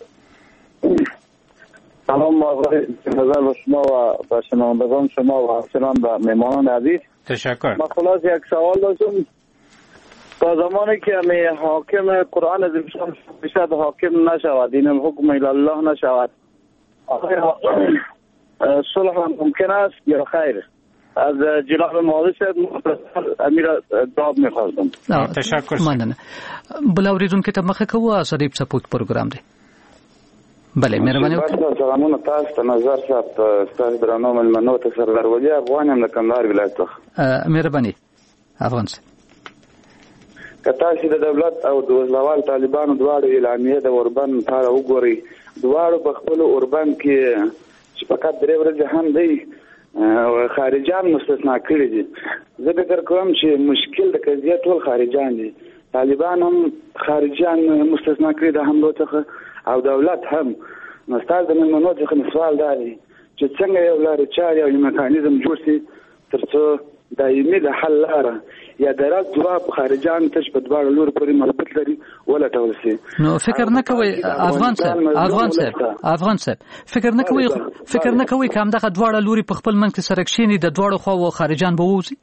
سلام آقای نظر به شما و به شنوندگان شما و همچنان به مهمانان عزیز. تشکر. من خلاص یک سوال داشتم. تا زمانی که می حاکم قرآن عظیم شد حاکم نشود، این حکم الله نشود، آیا صلح ممکن است یا خیر؟ از جناب مهندس امیر داد می‌خواستم. تشکر. مننه. بل اوریدونکو ته مخه کوو اسره په څپو کې پروګرام دی. بله مهرباني وکړئ. سلامونه تاسو ته نظر صاحب تاسو درنو ملمنو ته سردار ولی افغان هم د کندهار ولایت څخه. مهرباني افغان صاحب. که تاسو د دولت او د وزلوال طالبانو دواړو اعلامیه د اوربند لپاره وګورئ، دواړو په خپل اوربند کې چې فقط درې ورځې هم دی خارجان مستثنا کړي دي. زه فکر کوم چې مشکل د قضیه ټول خارجان دي. طالبان هم خارجان مستثنا کړي د حملو څخه او دولت هم. نو ستاسو د ملمنو څخه سوال دی چې څنګه یو لارې چارې او میکانیزم جوړ شي ترڅو دایمي د حل لاره یا د راز جواب خارجان تش په دواړو لور پورې مربوط لري ولټول شي. نو فکر نه کوي افغان صاحب فکر نه کوي کوم دغه دواړه لوري په خپل منځ کې سره کښینی د دواړو خواو خارجان به ووځي.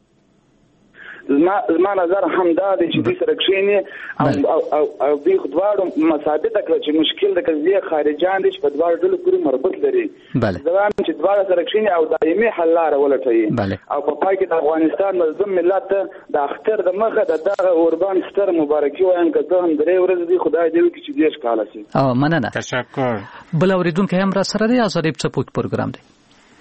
زما نظر هم دا دی چې دوی سره کښینی او دوی دواړو مثابت کړ چې مشکل د قضیه خارجان دي چې په دواړو ډلو پورې مربوط لري. ځوان چې دواړه سره کښینی او دایمي حل لاره ولټوي او په پای کې د افغانستان مظلوم ملت د اختر د مخه د دغه اوربان ستر مبارکي وایم که زه هم درې ورځې دي خدای دې وکړي چې دېرش کاله شي. مننه. تشکر. بل اوریدونکو هم را سره دی آزادی څپو پروګرام دی.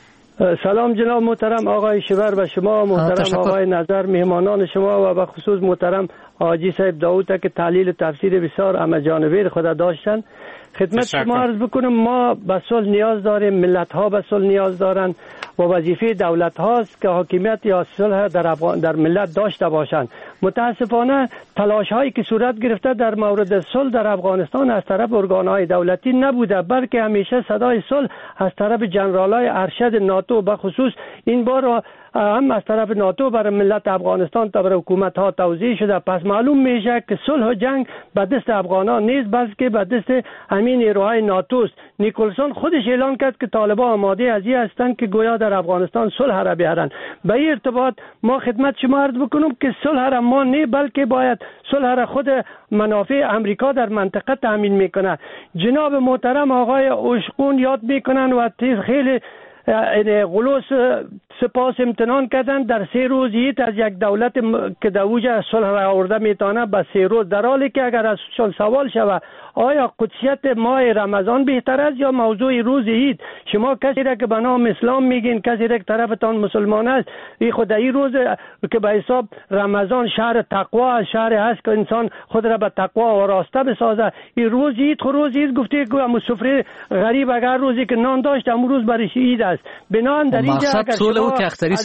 سلام جناب محترم آقای شیبر و شما محترم آقای نظر مهمانان شما و به خصوص محترم حاجی صاحب داوود که تحلیل و تفسیر بسیار همه‌جانبه خود داشتن. خدمت شما عرض بکنم ما به صلح نیاز داریم، ملت ها به صلح نیاز دارند و وظیفه دولت هاست که حاکمیت یا صلح در ملت داشته باشند. متاسفانه تلاش هایی که صورت گرفته در مورد صلح در افغانستان از طرف ارگان های دولتی نبوده، بلکه همیشه صدای صلح از طرف جنرال های ارشد ناتو به خصوص این بار هم از طرف ناتو برای ملت افغانستان تا برای حکومت ها توزیع شده. پس معلوم میشه که صلح و جنگ به دست افغانان نیست بلکه به دست همین نیروهای ناتو است. نیکلسون خودش اعلان کرد که طالبان آماده از این هستند که گویا در افغانستان صلح را بیارن. به این ارتباط ما خدمت شما عرض بکنم که صلح را ما نه بلکه باید صلح را خود منافع امریکا در منطقه تامین میکنه. جناب محترم آقای اوشقون یاد میکنن و خیلی غلوس سپاس امتنان کردن در 3 روز از یک دولت که در اوج صلح را آورده میتونه به 3 روز، در حالی که اگر از سوال شود آیا قدسیت ماه رمضان بهتر است یا موضوع روز عید؟ شما کسی را که به نام اسلام میگین، کسی را که طرفتان مسلمان است، این خود این روز که به حساب رمضان شهر تقوا شهر هست که انسان خود را به تقوا و راسته بسازه، این روز عید خود روز عید گفته که مسافر غریب اگر روزی که نان داشت امروز برش عید است. بنان در اینجا اگر شما اختریس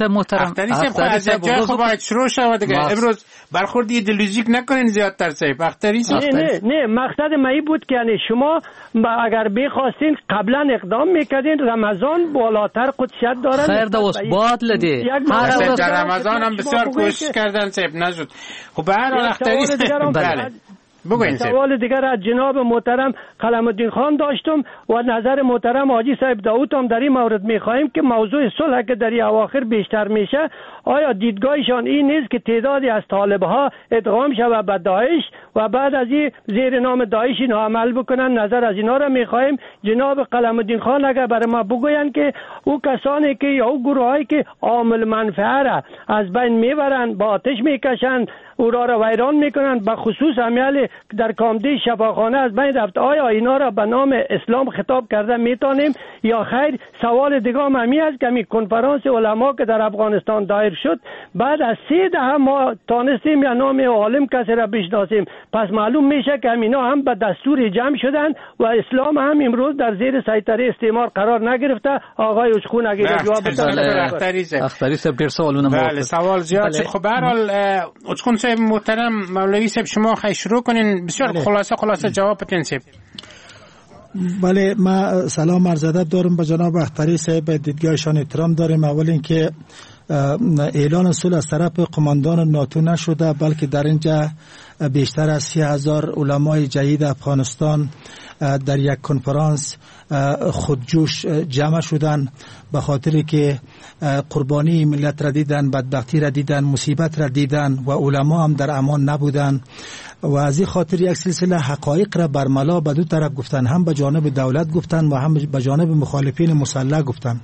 از جای خب باید شروع شود دیگه. امروز برخورد ایدئولوژیک نکنین زیادتر صاحب. اختریس نه مقصد ما بود که یعنی شما اگر بخواستین قبلا اقدام میکردین. رمضان بالاتر قدسیت داره. خیر دوست باد لدی در رمضان هم بسیار کوشش کردن صاحب نشد. خب به هر حال اختریس سوال دیگر از جناب محترم قلم الدین خان داشتم و نظر محترم حاجی صاحب داوود هم در این مورد می‌خواهیم که موضوع صلح که در اواخر بیشتر میشه، آیا دیدگاهشان این نیست که تعدادی از طالب‌ها ادغام شود به داعش و بعد از این زیر نام داعش اینها عمل بکنن؟ نظر از اینا را می‌خواهیم. جناب قلم الدین خان اگر برای ما بگوین که او کسانی که یا او گروهایی که عامل منفعه را از بین میبرند، با آتش میکشند، او را ویران میکنند، به خصوص امیال در کامدی شفاخانه از بین رفت، آیا اینا را به نام اسلام خطاب کرده میتونیم یا خیر؟ سوال دیگه هم همی است که می کنفرانس علما که در افغانستان دایر شد، بعد از 3 دهه ما تانستیم یا نام عالم کسی را بشناسیم، پس معلوم میشه که اینا هم به دستور جمع شدن و اسلام هم امروز در زیر سیطره استعمار قرار نگرفته. آقای اوچقون اگه جواب بدن. اختری صاحب ډیر سوالونه مو. بله سوال زیاد. خب به هر حال اوچقون صاحب محترم، مولوی صاحب شما خیلی شروع کنین، بسیار خلاصه جواب بدین صاحب. بله، ما سلام عرض ادب دارم به جناب اختری صاحب، دیدگاهشان احترام داریم. اول اینکه اعلان صلح از طرف قماندان ناتو نشده، بلکه در اینجا بیشتر از 30,000 علمای جدید افغانستان در یک کنفرانس خودجوش جمع شدن، به خاطری که قربانی ملت را دیدن، بدبختی را دیدن، مصیبت را دیدن و علما هم در امان نبودن و از این خاطر یک سلسله حقایق را برملا به دو طرف گفتن، هم به جانب دولت گفتن و هم به جانب مخالفین مسلح گفتن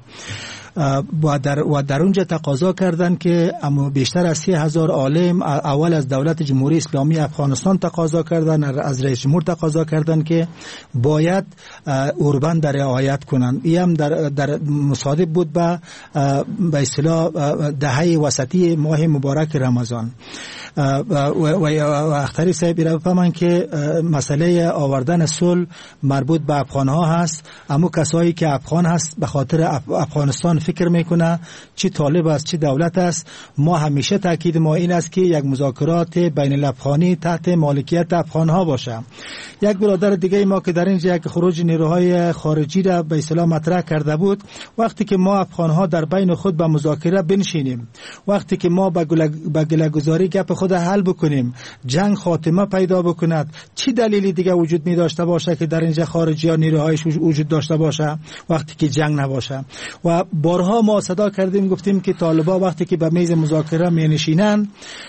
و در اونجا تقاضا کردن که اما بیشتر از 30,000 عالم اول از دولت جمهوری اسلامی افغانستان تقاضا کردن، از رئیس جمهور تقاضا کردن که باید اوربند رعایت کنن. این هم در مصادف بود به اصطلاح دهه وسطی ماه مبارک رمضان. و اختری صاحب را بفهمن که مسئله آوردن صلح مربوط به افغان‌ها هست، اما کسایی که افغان هست به خاطر افغانستان فکر میکنه، چی طالب است چی دولت است. ما همیشه تاکید ما این است که یک مذاکرات بین الافغانی تحت مالکیت افغان‌ها باشه. یک برادر دیگه ما که در اینجا یک خروج نیروهای خارجی را به اصطلاح مطرح کرده بود، وقتی که ما افغان‌ها در بین خود به مذاکره بنشینیم، وقتی که ما به گله‌گذاری گپ خود حل بکنیم، جنگ خاتمه پیدا بکند، چی دلیلی دیگه وجود می داشته باشه که در اینجا خارجی ها نیروهایش وجود داشته باشه وقتی که جنگ نباشه؟ و بارها ما صدا کردیم گفتیم که طالبا وقتی که به میز مذاکره می نشینن،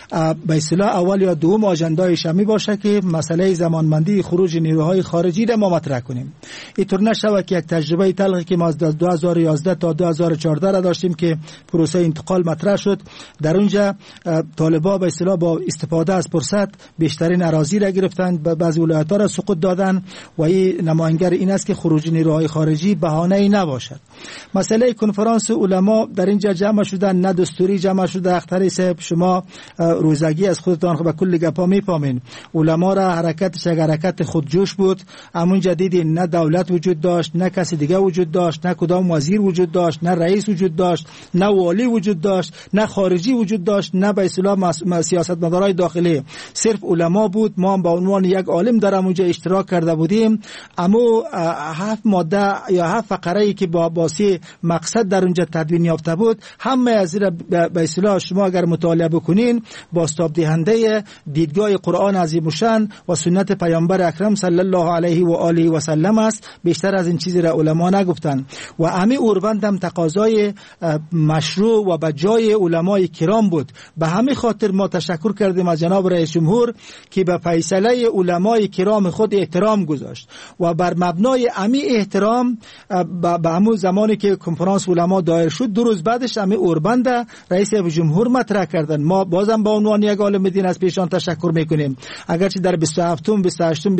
به اصطلاح اول یا دوم آژندای شمی باشه که مسئله زمانبندی خروج نیروهای خارجی را ما مطرح کنیم. اینطور نشود که یک تجربه تلخی که ما از 2011 تا 2014 را داشتیم که پروسه انتقال مطرح شد، در اونجا طالبا به اصطلاح با استفاده از فرصت بیشترین اراضی را گرفتن، بعضی ولایت‌ها را سقوط دادن و این نماینگر این است که خروج نیروهای خارجی بهانه‌ای نباشد. مسئله کنفرانس علما در اینجا جمع شدن، نه دستوری جمع شده. اختری صاحب شما روزگی از خودتان به کل گپا میفهمین. علما را حرکتش یک حرکت خودجوش بود، همون جدید نه دولت وجود داشت، نه کسی دیگه وجود داشت، نه کدام وزیر وجود داشت، نه رئیس وجود داشت، نه والی وجود داشت، نه خارجی وجود داشت، نه به اصطلاح سیاستمدارای داخلی، صرف علما بود. ما به عنوان یک عالم در اونجا اشتراک کرده بودیم، اما 7 ماده یا 7 فقره ای که با سی مقصد در اونجا تدوین یافته بود، همه از این به اصطلاح شما اگر مطالعه بکنین بازتاب دهنده دیدگاه قرآن عظیم الشان و سنت پیامبر اکرم صلی الله علیه و آله و سلم است. بیشتر از این چیزی را علما نگفتن و همین اوربند هم تقاضای مشروع و به جای علمای کرام بود. به همین خاطر ما تشکر کردیم از جناب رئیس جمهور که به فیصله علمای کرام خود احترام گذاشت و بر مبنای همین احترام به همون زمانی که کنفرانس علما دایر شد 2 روز بعدش همین اوربند رئیس جمهور مطرح کردن. ما بازم به عنوان یک عالم دین از پیشان تشکر میکنیم، اگرچه در 27م 28م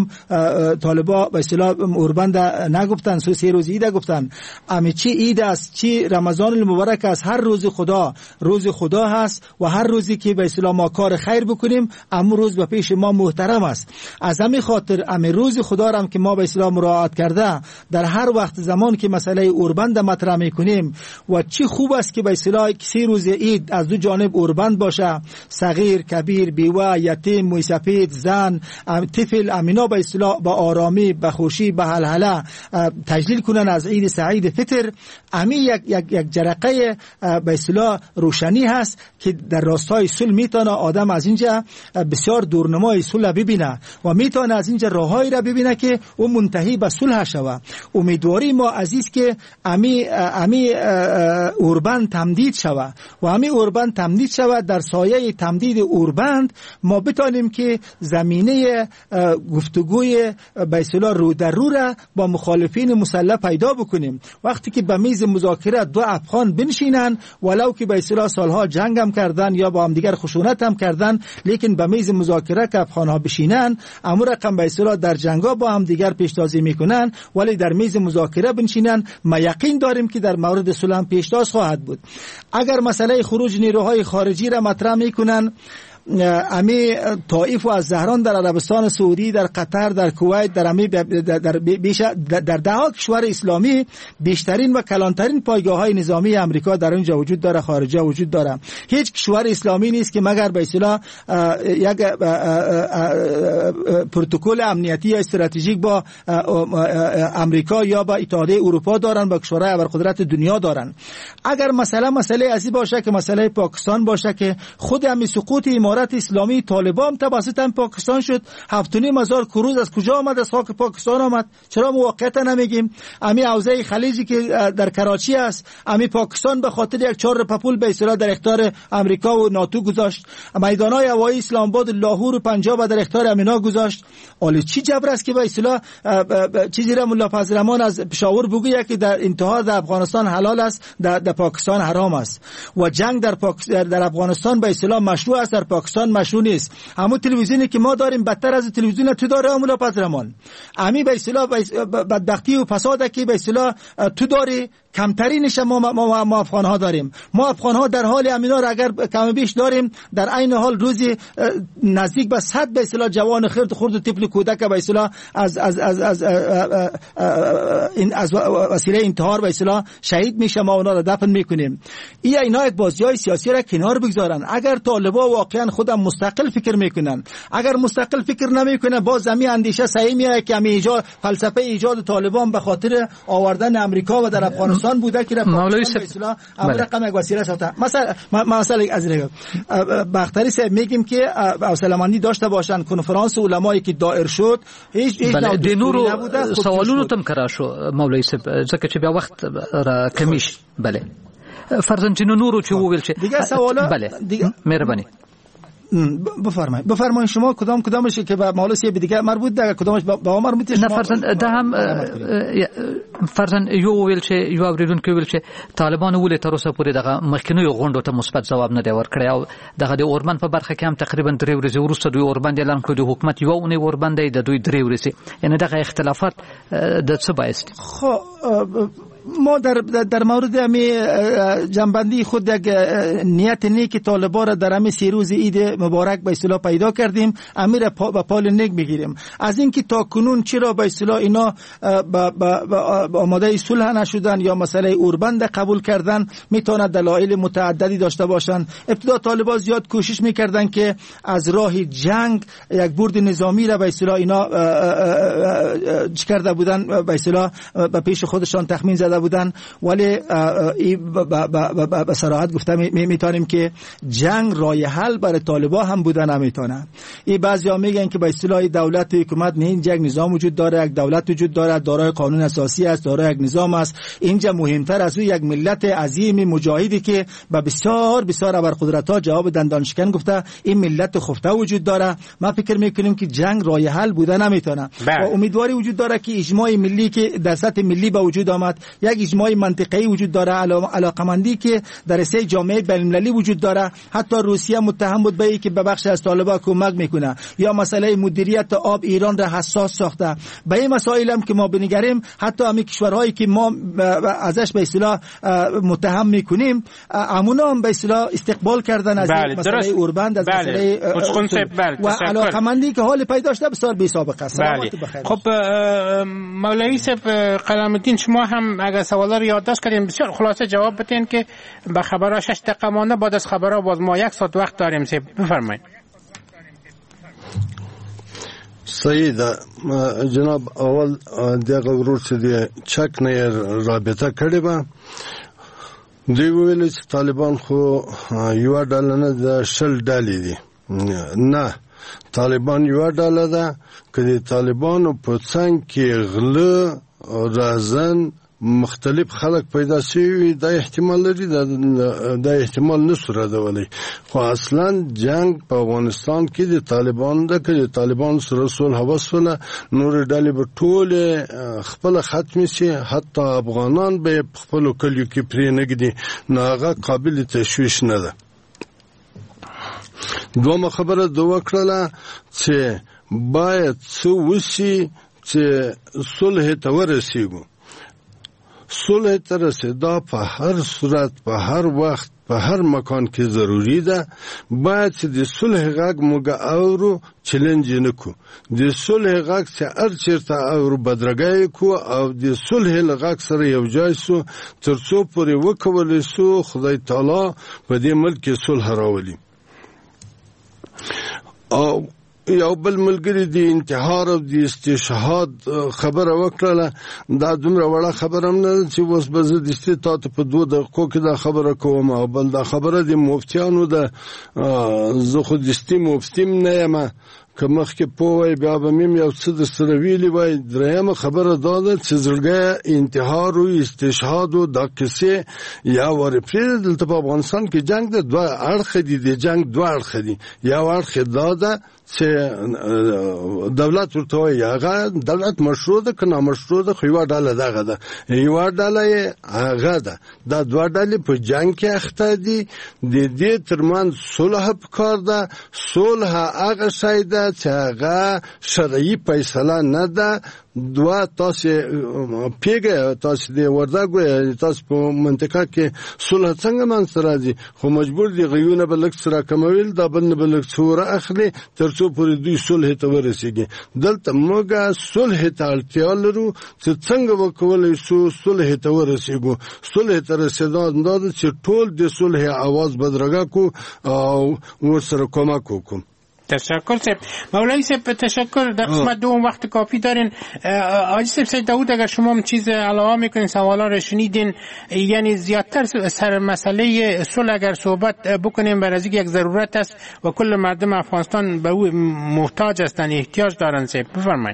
29م طالبا به اصطلاح اوربند نگفتن، 3 روز عید گفتن. اما چی عید است، چی رمضان المبارک است، هر روز خدا روز خدا هست و هر روزی که به اصطلاح ما کار خیر بکنیم اما روز به پیش ما محترم است. از همین خاطر همین روز خدا را هم که ما به اصطلاح مراعات کرده در هر وقت زمان که مسئله اوربند مطرح میکنیم و چی خوب است که به اصطلاح 3 روز عید از 2 جانب اوربند باشه، صغیر کبیر بیوه یتیم موسفید زن طفل امینا به اصطلاح با آرامی به خوشی به هلهله تجلیل کنن از عید سعید فطر. همین یک جرقه به اصطلاح روشنی هست که در راستای صلح میتونه آدم از اینجا بسیار دورنمای صلح ببینه و میتونه از اینجا راههایی را ببینه که او منتهی به صلح شود. امیدواری ما عزیز که امی اوربند تمدید شود و امی اوربند تمدید شود. در سایه تمدید اوربند ما بتانیم که زمینه گفتگوی به اصطلاح رو در رو را با مخالفین مسلح پیدا بکنیم. وقتی که به میز مذاکره دو افغان بنشینن، ولو که به اصطلاح سالها جنگ هم کردن یا با هم دیگر خشونت هم کردن، لیکن به میز مذاکره که افغان‌ها بشینن، امور رقم به اصطلاح در جنگا با هم دیگر پیشتازی میکنن، ولی در میز مذاکره بنشینن، ما یقین داریم که در مورد صلح پیشتاز خواهد بود. اگر مسئله خروج نیروهای خارجی را مطرح میکنن، امی طائف و از زهران در عربستان سعودی، در قطر، در کویت، در ده کشور اسلامی بیشترین و کلانترین پایگاه‌های نظامی امریکا در اونجا وجود داره، خارجه وجود داره. هیچ کشور اسلامی نیست که مگر به اصطلاح یک پروتکل امنیتی استراتژیک با امریکا یا با اتحادیه اروپا دارن، با کشورهای ابرقدرت دنیا دارن. اگر مسئله ازی باشه که مسئله پاکستان باشه که خود همین سقوط امارت اسلامی طالبان توسط پاکستان شد، 7,500 کروز از کجا آمد؟ از خاک پاکستان آمد. چرا موقتا نمیگیم؟ امی حوزه خلیجی که در کراچی است، امی پاکستان به خاطر یک 4 پپول به اصطلاح در اختیار امریکا و ناتو گذاشت. میدانهای هوایی اسلام آباد، لاهور و پنجاب در اختیار امینا گذاشت. حالا چی جبر است که به اصطلاح چیزی را ملا فضل الرحمن از پشاور بگوید که در انتها در افغانستان حلال است، در پاکستان حرام است و جنگ در افغانستان به اصطلاح مشروع است، در پاکستان مشروع نیست. همون تلویزیونی که ما داریم بدتر از تلویزیون تو داره ملا فضل الرحمن. امی به اصطلاح بدبختی و فساد که به اصطلاح تو داری کمترینش ما افغان ها داریم. ما افغان ها در حال امینا را اگر کم بیش داریم، در عین حال روزی نزدیک به 100 به اصطلاح جوان خرد و طفل کودک به اصطلاح از وسیله انتحار به اصطلاح شهید میشه، ما اونا را دفن میکنیم. اینا یک بازیای سیاسی را کنار بگذارن. اگر طالبا واقعا خودم مستقل فکر میکنن، اگر مستقل فکر نمیکنه، باز زمین اندیشه صحیح میاد که فلسفه ایجاد طالبان به خاطر آوردن امریکا و در افغانستان بوده که مولوی صاحب امر رقم یک وسیله شده. مثلا از بختری صاحب میگیم که حوصله‌مندی داشته باشن. کنفرانس علمایی که دایر شد هیچ د نورو سوالونو تم کرا شو مولوی صاحب، ځکه چې بیا وخت را کمیش. بله فرزندینو نورو چې وویل چې دیگه سوالا. بله مهرباني بفرمایید شما کدامش که به مولوی دیگه مربوط ده، کدامش به مربوط نه فرزند ده هم فرزند یو ویل چې یو اوریدونکو ویل چې طالبان ولې تر اوسه پورې دغه مخکینیو غونډو ته مثبت ځواب نه دی ورکړی او دغه د اوربند په برخه کې هم تقریبا 3 ورځې وروسته دوی اوربند اعلان کړ، د حکومت یو اونۍ اوربند دی، د دوی 3 ورځې، یعنی دغه اختلافات د څه باعث دي؟ خو ما در مورد امی جنبندی خود یک نیت نیک طالبان را در امی 3 روز عید مبارک به اصطلاح پیدا کردیم، امی را با پال نیک میگیریم. از اینکه تا کنون چرا به اصطلاح اینا با آماده صلح نشدن یا مسئله اوربند قبول کردن، میتونه دلایل متعددی داشته باشن. ابتدا طالبان زیاد کوشش میکردن که از راه جنگ یک برد نظامی را به اصطلاح اینا چی کرده بودن، به اصطلاح به پیش خودشان تخمین زده بودن، ولی به صراحت گفته میتونیم که جنگ راه حل برای طالبان هم بودن نمیتونه. این بعضیا میگن که به اصطلاح دولت حکومت نه، اینجا یک نظام وجود داره، یک دولت وجود داره، دارای قانون اساسی است، دارای یک نظام است. اینجا مهمتر از او یک ملت عظیم مجاهدی که به بسیار بسیار ابرقدرت‌ها جواب دندان شکن گفته این ملت خفته وجود داره. ما فکر میکنیم که جنگ راه حل بودن نمیتونه و امیدواری وجود داره که اجماع ملی که در سطح ملی به وجود آمد، یک اجماع منطقه‌ای وجود داره، علاقمندی که در سه جامعه بین‌المللی وجود داره. حتی روسیه متهم بود به که به بخش از طالبان کمک میکنه، یا مسئله مدیریت آب ایران را حساس ساخته. به این مسائل هم که ما بنگریم، حتی همین کشورهایی که ما ازش به اصطلاح متهم میکنیم، امونا هم به اصطلاح استقبال کردن از مسئله اوربند، از مسئله و علاقمندی که حال پیدا شده بسیار بی سابقه است. خب مولوی صاحب قلم الدین، شما هم اگر سوالا رو یادداشت کردین بسیار خلاصه جواب بدین که به خبرها 6 دقیقه مانده، بعد از خبرها باز ما 1 ساعت وقت داریم. بفرمایید. صحیح ده جناب. اول دغه ورور چې د چک نه رابطه کړې به دوی ویل چې طالبان خو یو ډله نه ده، 10 ډلې دي. نه، طالبان یو ډله ده. که د طالبانو په څنګ کې غله، رازن، مختلف خلق پیدا شوي، دا احتمال لري، دا احتمال نشو ردولی. خو اصلا جنگ په افغانستان کې د طالبان ده. که د طالبان سره صلح وسوله، نور ډلې به ټول خپل ختم شي، حتی افغانان به خپل کلیو کې پرې نګدي. نو هغه قابل تشویش نه ده. دومره خبره دوه کړله چې باید څه وشي چې صلح ته ورسیږو. صلح ته رسیدا په هر صورت، په هر وخت، په هر مکان کې ضروری ده. باید چې د صلح غږ موږ اورو، چیلنج نه کو. د صلح غږ چې هر چیرته اورو بدرګي کو، او د صلح غږ سره یو ځای سو، ترڅو پورې وکولای سو خدای تعالی په دې ملک کې صلح راولي. او یو بل ملګری د انتحار او د استشهاد خبره وکړه. دا دومره وړه خبره هم نه چې اوس به زه د استطاعت په 2 دقیقو کې دا خبره کوم. او بل دا خبره د مفتیانو ده. زه خو د استي مفتیم نه یم، که مخکې پوه بیا به میم یو څه در سره ویلي وای. درېیمه خبره دا ده چې زړګی انتحار او استشهاد او دا کیسې یا وارې پرېږده. دلته په افغانستان کې جنگ ده، 2 اړخه دي. د جنگ 2 اړخه دي. یو اړخ دا ده چې دولت ورته وایي هغه دولت مشروع ده که نامشروع ده، خو یوه ډله دغه ده، یوه ډله یې هغه ده. دا 2 ډلې په جنگ کې اخته دي. د دې ترمنځ صلح پکار ده. صلح هغه شی ده چې هغه شرعي فیصله نه ده. 2 تاسو پیګه، تاسو د وردګو، تاسو په منطقه کې صلح څنګه منځته راځي؟ خو مجبور دي غيونه بلک سره کمویل، دا بل نه بلک څوره اخلي ترڅو پورې دوی صلح ته ورسیږي. دلته موږ صلح ته اړتیا لرو چې څنګه وکولای شو صلح ته ورسیږو. صلح ته رسیدل دا چې ټول د صلح आवाज بدرګه کو او ورسره کومک وکړو. تشکر صاحب. مولوی صاحب تشکر. در قسمت دوم وقت کافی دارین. حاجی صاحب سید داود اگر شما هم چیز علاوه میکنین، سوالا رو شنیدین، یعنی زیادتر سر مسئله صلح اگر صحبت بکنیم بر از یک ضرورت است و کل مردم افغانستان به او محتاج هستند، احتیاج دارن. صاحب بفرمایید.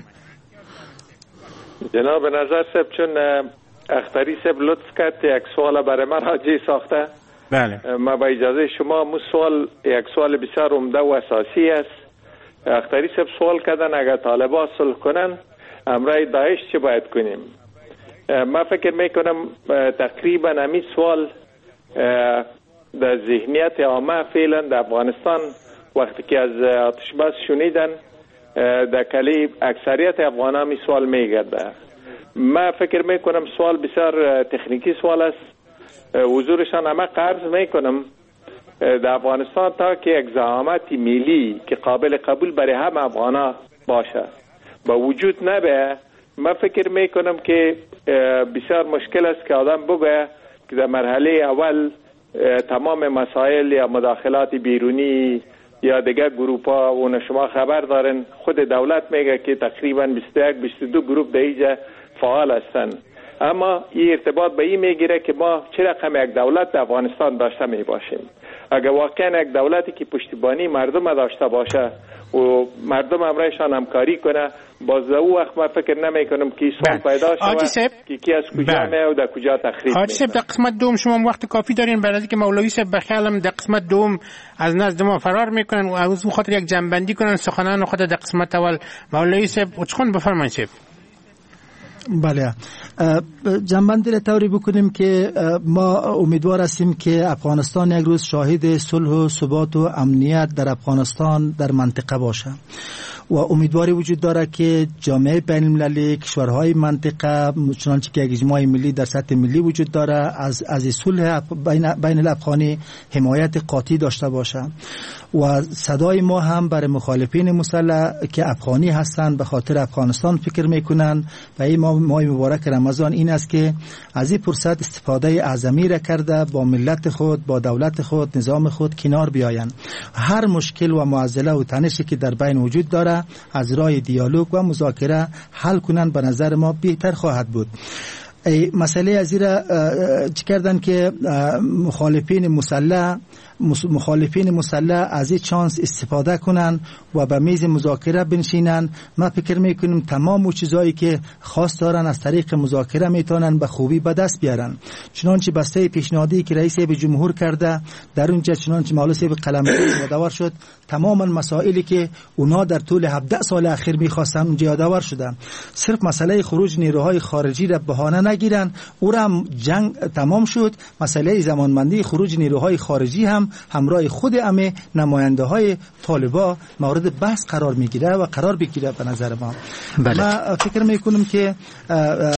جناب نظر صاحب، چون اختری صاحب لطف کرد یک سوال برای من حاجی ساخته. بله. ما با اجازه شما مو سوال یک سوال بسیار عمده و اساسی است. اختری صاحب سوال کردن اگر طالبان صلح کنن امرای داعش چه باید کنیم؟ ما فکر میکنم تقریبا همین سوال در ذهنیت عامه فعلا در افغانستان وقتی که از آتش بس شنیدن در کلی اکثریت افغان ها می سوال میگرده. ما فکر میکنم سوال بسیار تکنیکی سوال است. حضورشان همه قرض میکنم در افغانستان تا که یک زعامت ملی که قابل قبول برای همه افغانا باشه با وجود نبه، من فکر میکنم که بسیار مشکل است که آدم بگه که در مرحله اول تمام مسائل یا مداخلات بیرونی یا دیگر گروپ ها و شما خبر دارن، خود دولت میگه که تقریبا 21-22 گروپ در اینجا فعال هستند. اما این ارتباط به این میگیره که ما چه رقم یک دولت در افغانستان داشته می باشیم. اگر واقعا یک دولتی که پشتیبانی مردم داشته باشه و مردم امرایشان همکاری کنه، باز او وقت ما فکر نمی کنم که سوال پیدا شود که کی از کجا میاد و در کجا تخریب حاجی صاحب در قسمت دوم شما وقت کافی دارین برای اینکه مولوی صاحب بخیالم در قسمت دوم از نزد ما فرار میکنن و از خاطر یک جنبندی کنن سخنان خود در قسمت اول. مولوی صاحب اچخون بفرمایید. صاحب بله، جنبندی را طوری بکنیم که ما امیدوار هستیم که افغانستان یک روز شاهد صلح و ثبات و امنیت در افغانستان در منطقه باشه و امیدواری وجود داره که جامعه بین المللی، کشورهای منطقه، چنانچه که یک اجماع ملی در سطح ملی وجود داره، از صلح بین الافغانی حمایت قاطع داشته باشه و صدای ما هم برای مخالفین مسلح که افغانی هستند به خاطر افغانستان فکر میکنن و این ماه مبارک رمضان این است که از این فرصت استفاده اعظمی را کرده با ملت خود، با دولت خود، نظام خود کنار بیاین. هر مشکل و معضله و تنشی که در بین وجود داره از راه دیالوگ و مذاکره حل کنن به نظر ما بهتر خواهد بود. مسئله از را چی کردن که مخالفین مسلح از این چانس استفاده کنن و به میز مذاکره بنشینن. ما فکر میکنیم تمام چیزایی که خواست دارن از طریق مذاکره میتونن به خوبی به دست بیارن. چنانچه بسته پیشنهادی که رئیس جمهور کرده در اونجا چنانچه مولوی صاحب قلمدین یادآور شد، تماما مسائلی که اونا در طول 17 سال اخیر میخواستن اونجا یادآور شده. صرف مسئله خروج نیروهای خارجی را بهانه نگیرن، او را جنگ تمام شد. مسئله زمانبندی خروج نیروهای خارجی هم همراه خود نماینده های طالبان مورد بحث قرار میگیره و قرار بگیره. به نظر ما ما فکر میکنم که